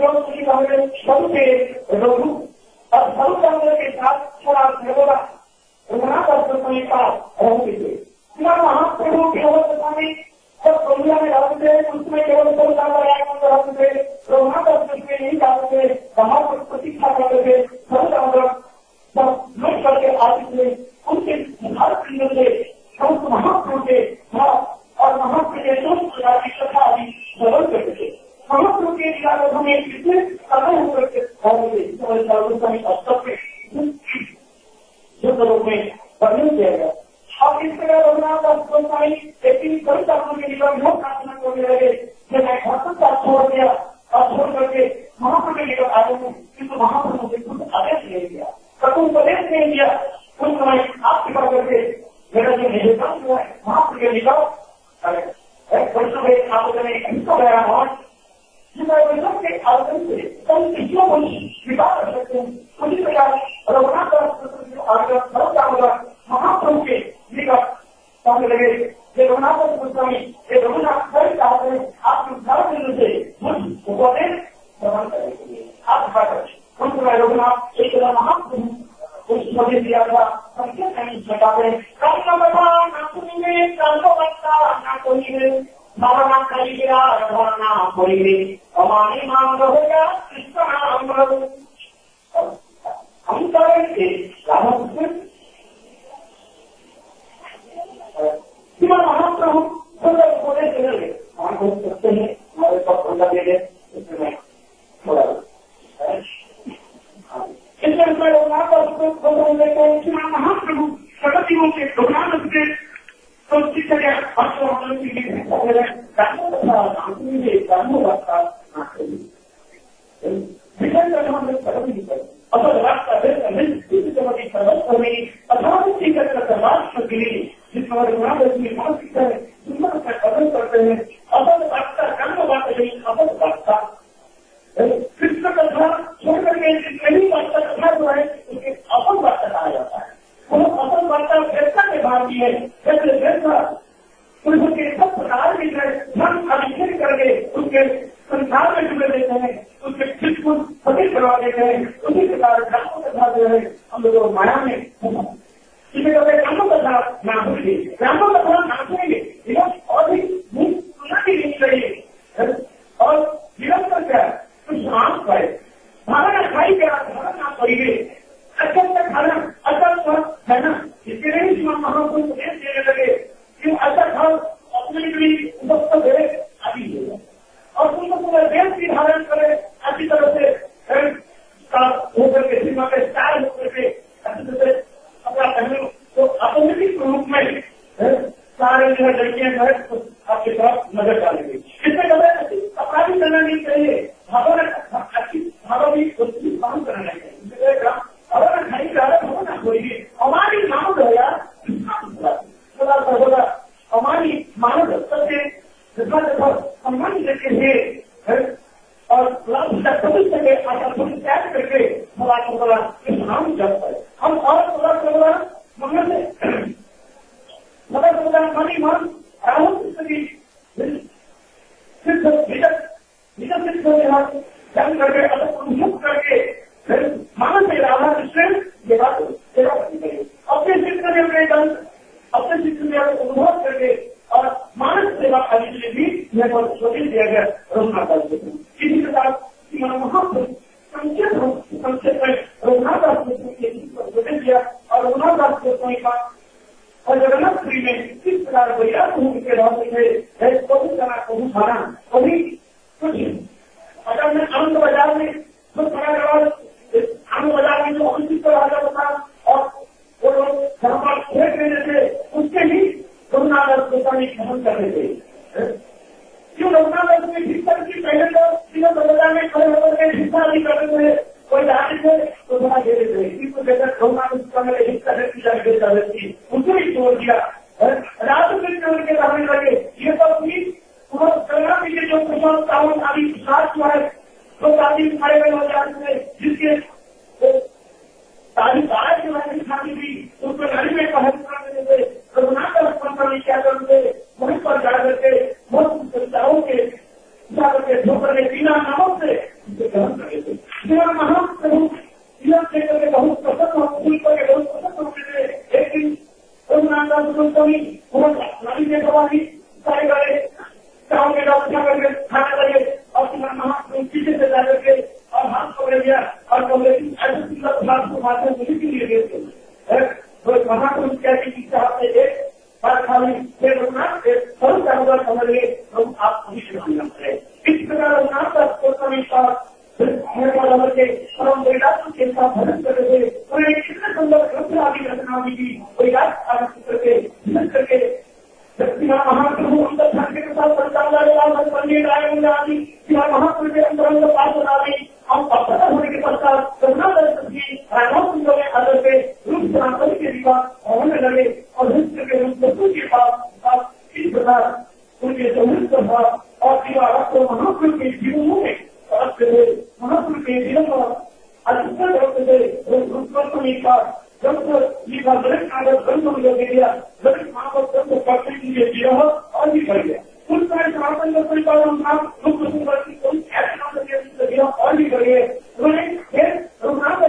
सब के रघु और सर्व चंद्र के साथ थोड़ा झगड़ा रघुनाथ गोस्वामी का रहते थे। महाप्रभु केवल गोस्वामी जब दुनिया में रहते थे उसमें केवल सर्व चंद्र रहते थे रघुनाथ गोस्वामी नहीं जाते थे बाहर को प्रतीक्षा करते थे सर्व चंद्र सब लुट करके आते थे उनके भारत केंद्र से संत महाप्रभु के और महाप्रभु के दोस्त प्रकार की कथा आदि सरल करते थे। महाप्रभु के लीलागों में कितने समय होकर के स्तर पे युद्ध रूप में वर्णन किया गया। अब इस प्रकार रघुनाथ दास गोस्वामी लेकिन कई सालों के लिए बहुत प्रार्थना करने लगे जब मैं भक्तों का छोड़ दिया और छोड़ करके महाप्रभु के लिए आए हूँ किंतु महाप्रभु से कुछ आदेश नहीं दिया कभी उपदेश नहीं दिया उस समय आप कृपा करके मेरा जो निवेदन हुआ है महाप्रभु के निकल वर्षों में आवेदन हिस्सा गया और जिसमें के आवेदन से कई किसियों को विवाह कर सकते हैं उसी प्रकार रघुनाथ दास महाप्रभु के निकट कहने लगे ये रघुनाथ गोस्वामी ये रघुनाथ चाहते हैं आपके उद्धार करने से उपदेश प्रदान करने के लिए आप कृपा करें उस समय रघुनाथ एक महाप्रभु कुछ उपदेश दिया था सबके कहीं छटावे कम न बता ना सुनिए कम तो बता ना कोई भावना करिएगा भावना कोई हमारी मांग होगा इसका नाम हम करेंगे महाप्रभु बोले चले हम बोल सकते हैं हमारे पास पंद्रह दे दे इसमें थोड़ा इसमें महाप्रभु प्रगतियों के दुकान के तो चित्र असल रास्ता राष्ट्र के लिए जिसमें मानसिक है सुंदर का कदम करते हैं असल रास्ता कर्म बात नहीं असल रास्ता कृष्ण कथा छोड़ करके नहीं वार्ता कथा जो है उसके असल वार्ता कहा जाता है वो असल वार्ता व्यवस्था के भारतीय है जैसे व्यवस्था उनके सब प्रकार के मन अभिषेक करके उसके संसार में जुड़े देते हैं उसके चित्त को सभी करवा देते हैं उसी प्रकार रामो कथा जो है हम लोग माया में इसे कहते हैं रामो कथा ना भूलिए रामो कथा ना सुनेंगे और भी सुनना भी नहीं चाहिए और निरंतर क्या कुछ आंख पाए भावना खाई क्या भावना पड़ेगी अच्छा अच्छा खाना अच्छा है ना इसके लिए महापुरुष उपदेश देने लगे कि अच्छा खाओ अपने लिए उपस्थ दे आदि और तुमको पूरा देश की धारण करे अच्छी तरह से होकर के सीमा के स्टार होकर के अच्छी तरह से अपना पहले तो ऑटोमेटिक रूप में सारे जो है लड़कियां जो है आपके तरफ नजर डालेंगे इसमें कहते हैं अपराधी करना नहीं चाहिए भावना अच्छी भावना भी काम करना चाहिए भावना खाई जा रहा मैं बहुत छोटे दिया गया रघुनाथ किसी प्रकार महापुरुष संक्षेप में रघुनाथ दास गोस्वामी दिया और रघुनाथ दास गोस्वामी का और जगन्नाथपुरी में किस प्रकार भैया के रहते थे कभी जना कभी खाना कभी कुछ अगर मैं आनंद बाजार में कुछ आनंद बाजार में जो अनुचित राजा होता और वो लोग धर्म खेल देने थे उसके ही रघुनाथ दास गोस्वामी ग्रहण करते थे। क्यों रघुनाथ दास ने शिक्षक की पहले तो तीनों बाजार में खड़े होकर शिक्षा भी करते थे कोई जाते थे तो थोड़ा दे देते किसको कहते रघुनाथ गोस्वामी शिक्षा देती थी उनको ही छोड़ दिया रात में छोड़ के रहने लगे। ये सब भी गंगा जी के जो प्रशांत सावन आदि साथ जो है दो आदमी खड़े हुए हो जाते थे जिसके तारीख आज जो है खाती थी उसको गाड़ी में पहल कर देते थे रघुनाथ दास क्या करते वहीं पर जा करके बहुत संस्थाओं के जाकर ठोकर बिना नामक से उसे ग्रहण कर लेते बिना महाप्रभु करके बहुत प्रसन्न फूल करके बहुत प्रसन्न होते थे। एक दिन रघुनाथ दास गोस्वामी बहुत नदी में सवारी सारे गए गाँव के लोग उठा करके खाने लगे और तुम्हारा महाप्रभु पीछे से जा करके और हाथ पकड़ लिया और बोले ऐसे को मुझे के लिए देते तो महाप्रभु क्या इच्छा होते एक बात खाली फिर रघुनाथ बहुत ज्यादा समझ लिए हम आप भविष्य करें इस प्रकार रघुनाथ दास गोस्वामी का के परम वेदांत के साथ भजन कर रहे थे उन्हें कितने सुंदर ग्रंथ आदि रचना भी की वेदांत आरंभ करके भजन करके महाप्रभु अंदर धरने के साथ पंडित आदि महाप्रभु के अंदर पास बना दी हम पता होने के पश्चात रघुनाथ जी राघव कुंड में आदर पे रूप सनातन के विवाह होने लगे और नृत्य के रूप के पास इस प्रकार उनके समृद्ध भाव और विवाह को महाप्रभु के जीवनों में महापुरुष के जीवन अधिकतर होते थे जब लिखा गलत कागज बंद हो गया गलत महावत ग्रंथ पढ़ने के लिए दिया और भी बढ़ गया उस तरह समापन का परिपालन दिया और भी बढ़ गए उन्होंने रघुनाथ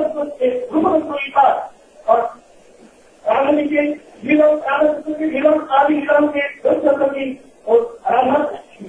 और राजनी के जिलों के जिलों आदि जिलों के की और आराधना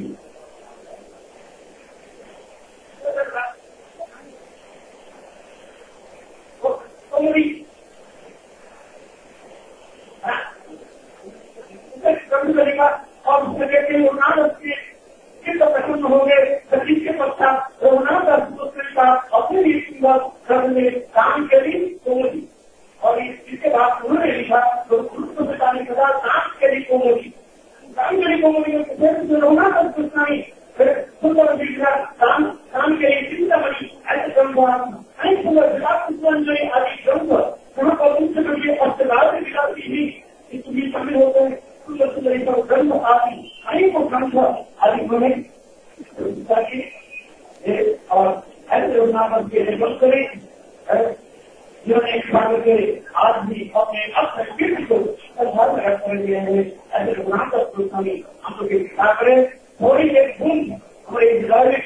और उससे कहते हैं रघुनाथ प्रसन्न हो गए के पश्चात रघुनाथ अपने लिए काम करी कोमली और इसके बाद उन्होंने लिखा तो बताने के बाद काम करी कोमली काम करी कोमली रघुनाथ गोस्वामी सुंदर दिखा काम काम के लिए चिंता बनी ऐसे ग्रंथ सुंदर विकास आदि ग्रंथ वहाँ पर उनसे बड़ी अस्पताल से विकास की भी इसमें शामिल होते हैं सुंदर सुंदर ग्रंथ आदि अनेकों ग्रंथ आदि बने ताकि और ऐसे रघुनाथ के निबंध करें जिन्होंने एक बार के आज भी अपने अपने कीर्ति को संभाल कर रख दिए हैं ऐसे रघुनाथ गोस्वामी हम लोग कृपा करें थोड़ी एक बूंद हमारे गुजारिश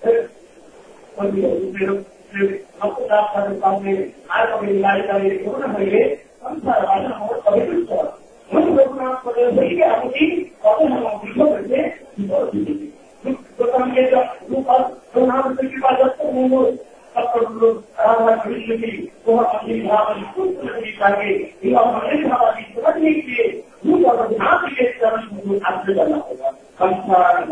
आपको सामने आज अपनी लाइफ का ये पूर्ण है संसार वाला और पवित्र हम रघुनाथ को सही के आगे और हम विश्व करके तो हम ये रघुनाथ की बात करते हैं राधा कृष्ण की तो अपनी भावना आगे हमारे भावना समझने के लिए रघुनाथ के चरण आपसे करना होगा संसार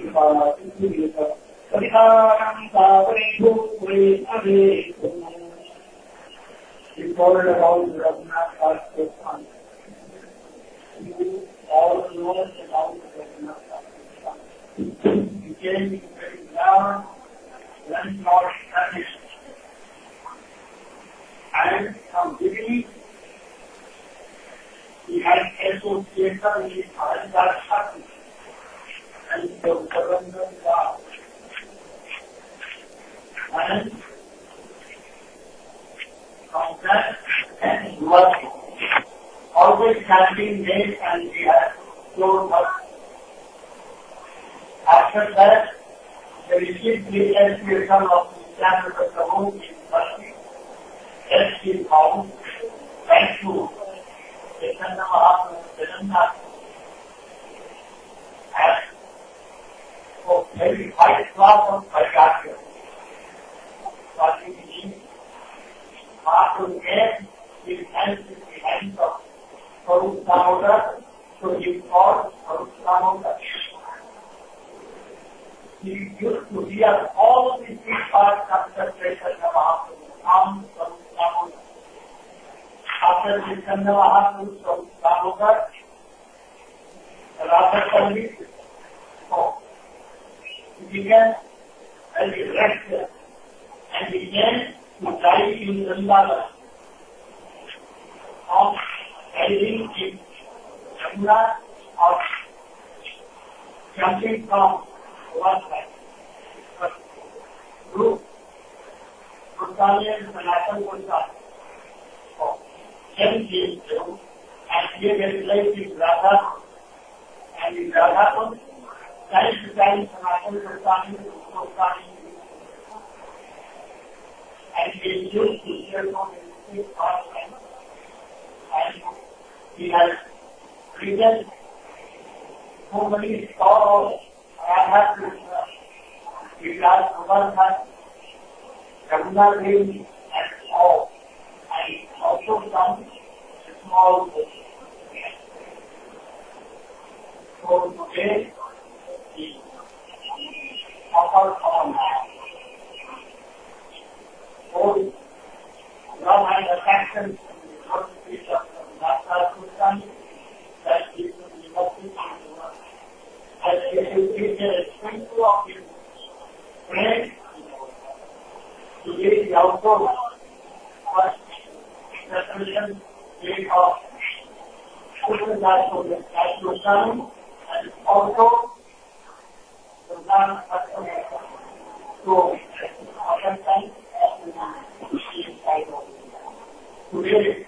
about Raghunath Das Goswami. You all know about Raghunath Das Goswami. He came very young, then not established. And from beginning, he had association with Haridar Shakti and the Governor God. And from that, and he was always chanting names and he had so much. After that, they received the inspiration of the standard of the home in Bhakti, as he found, thanks to Chaitanya Mahaprabhu Jananath. right class of Vairagya. But in the heart of man, his hands in the hands of Swarup Damodar, so he called Swarup Damodar. He used to hear all the three parts of the Chaitanya Mahaprabhu, Am Swarup Damodar. After Chaitanya Mahaprabhu, Swarup Damodar, Radha Pandit, oh, he began as a lecturer and began to dive in Vrindavan of diving in Yamuna or jumping from one side. But group, Goswami and Sanatana Goswami, oh, then came through and gave a place in Radha. And in Radha, time to time, Sanatana Goswami, Goswami, and he used to hear from his past time. And he has written so many stories of Radha Krishna, Vilas Govardhan, Yamuna Devi, and all. And also some small books. So today, he offers on both love and affection of the Lord of Krishna, that he will be working to us. As he will be the example of his friend, today he also first represents the of Krishna Das Goswami, and also Pradhan Astamata. So, oftentimes, today,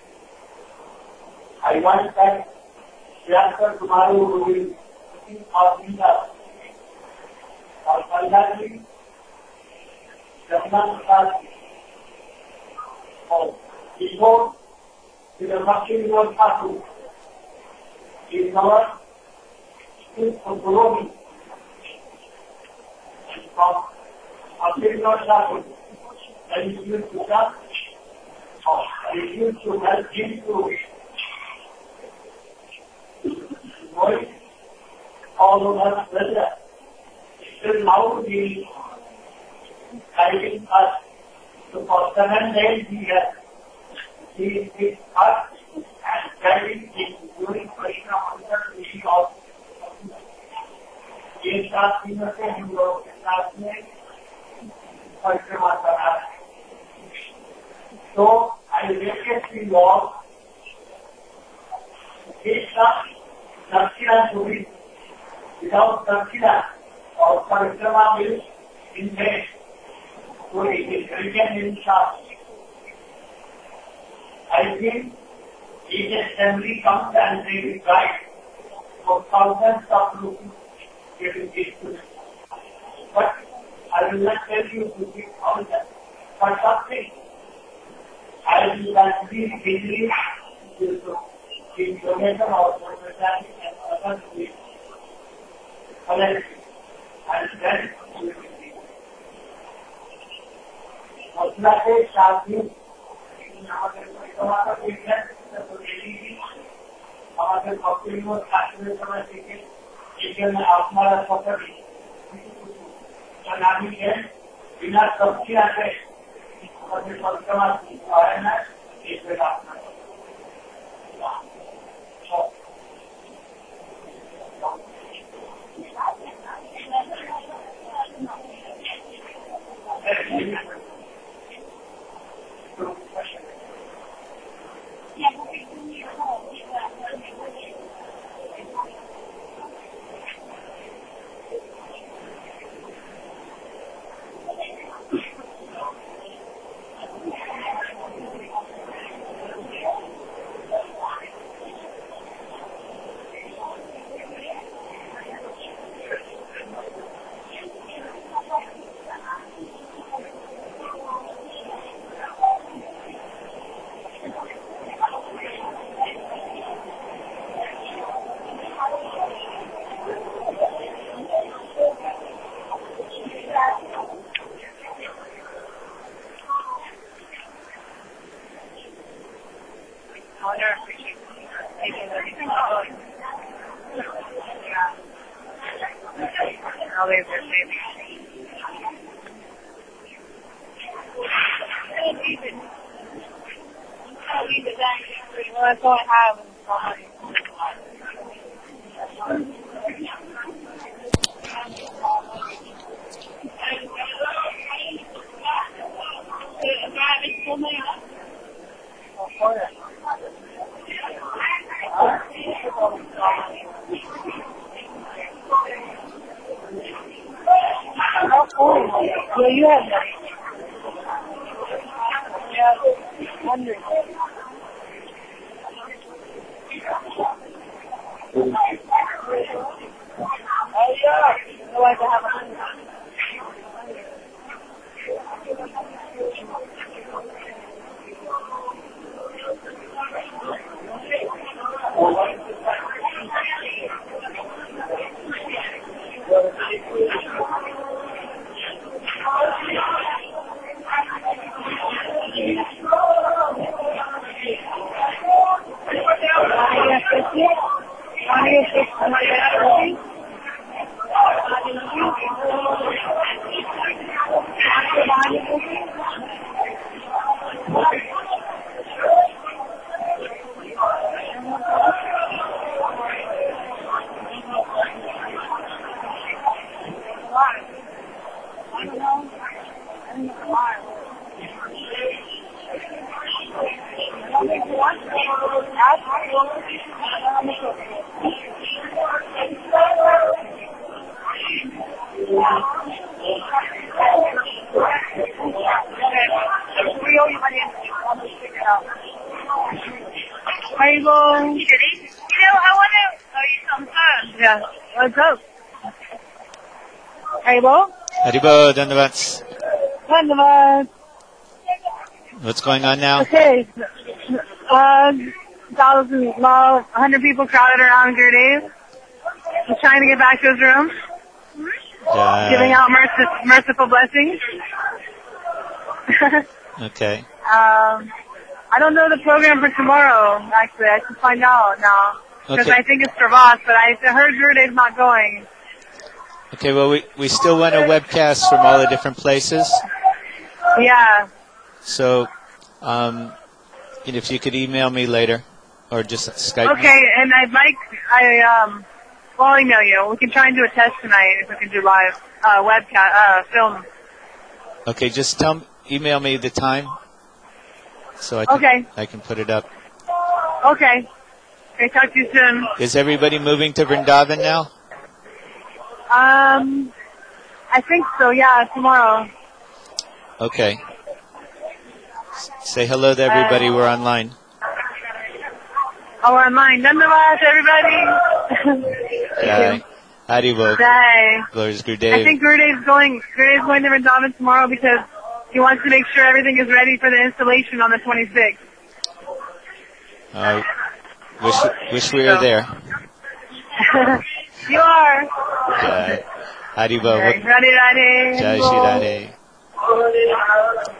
I want that Vyasa tomorrow will be looking for Gita or Kalyaji, Jamnan Prasad, or before to the Makshimur Thakur is our school of Guru from Makshimur Thakur. And he used to come, or he used to help him to voice all over Russia. Still now he is guiding us to for seven days he has he is with us and guiding him during Krishna Mantra we of एक साथ तीनों से हम लोग के साथ में परिक्रमा करा रहे हैं. So I request you all, एक साथ दक्षिणा जोड़ी without दक्षिणा और परिक्रमा में इनसे कोई इंटेलिजेंट इंसान I think each assembly comes and they will guide for thousands of rupees getting this to them. But I will not tell you to give all that. For something, I will not be busy to give donation or society and other things. And then we will see. Masla ke shaathi আমাদের পরিক্রমাটা দেখলেন তো দেখি আমাদের ভক্তির মধ্যে শাস্ত্রের সময় থেকে এখানে আপনারা সকলে জানাবেন বিনা শক্তি আছে আমাদের পরিক্রমা হয় না এসে আপনারা wonder if we should take anything out. I'll leave this maybe. Well, that's all I have. Yeah, you have money. Yeah, hundred. Oh yeah. So I can have a hundred. Haribol. You know, I want to tell you something. Yeah. What's up? Haribol? Haribol, Dandavats. Dandavats. What's going on now? Okay. Uh, thousand, well, a hundred people crowded around Gurdev. Just trying to get back to his room. Uh, Giving out merci- merciful blessings. Okay. Um, I don't know the program for tomorrow, actually. I should find out now. Because Okay. I think it's Travas, but I heard Gurdev's not going. Okay, well, we, we still want a webcast from all the different places. Yeah. So, um, if you could email me later, or just Skype me. Okay, and I'd like, I, um, well, I'll email you. We can try and do a test tonight if we can do live, uh, webcast, uh, film. Okay, just tell me, email me the time, so I can, Okay. I can put it up. Okay. Okay, talk to you soon. Is everybody moving to Vrindavan now? Um, I think so, yeah, tomorrow. Okay. S- Say hello to everybody. Uh, We're online. Oh, we're online. Dandavats, everybody. Jai. Haribol. Jai. Glories I Gurudev. think Gurudev's going, Gurudev's going to Vrindavan tomorrow because he wants to make sure everything is ready for the installation on the twenty-sixth. Uh, wish, wish we were there. You are. Jai. Haribol. Radhe Radhe. Jai Shri Radhe.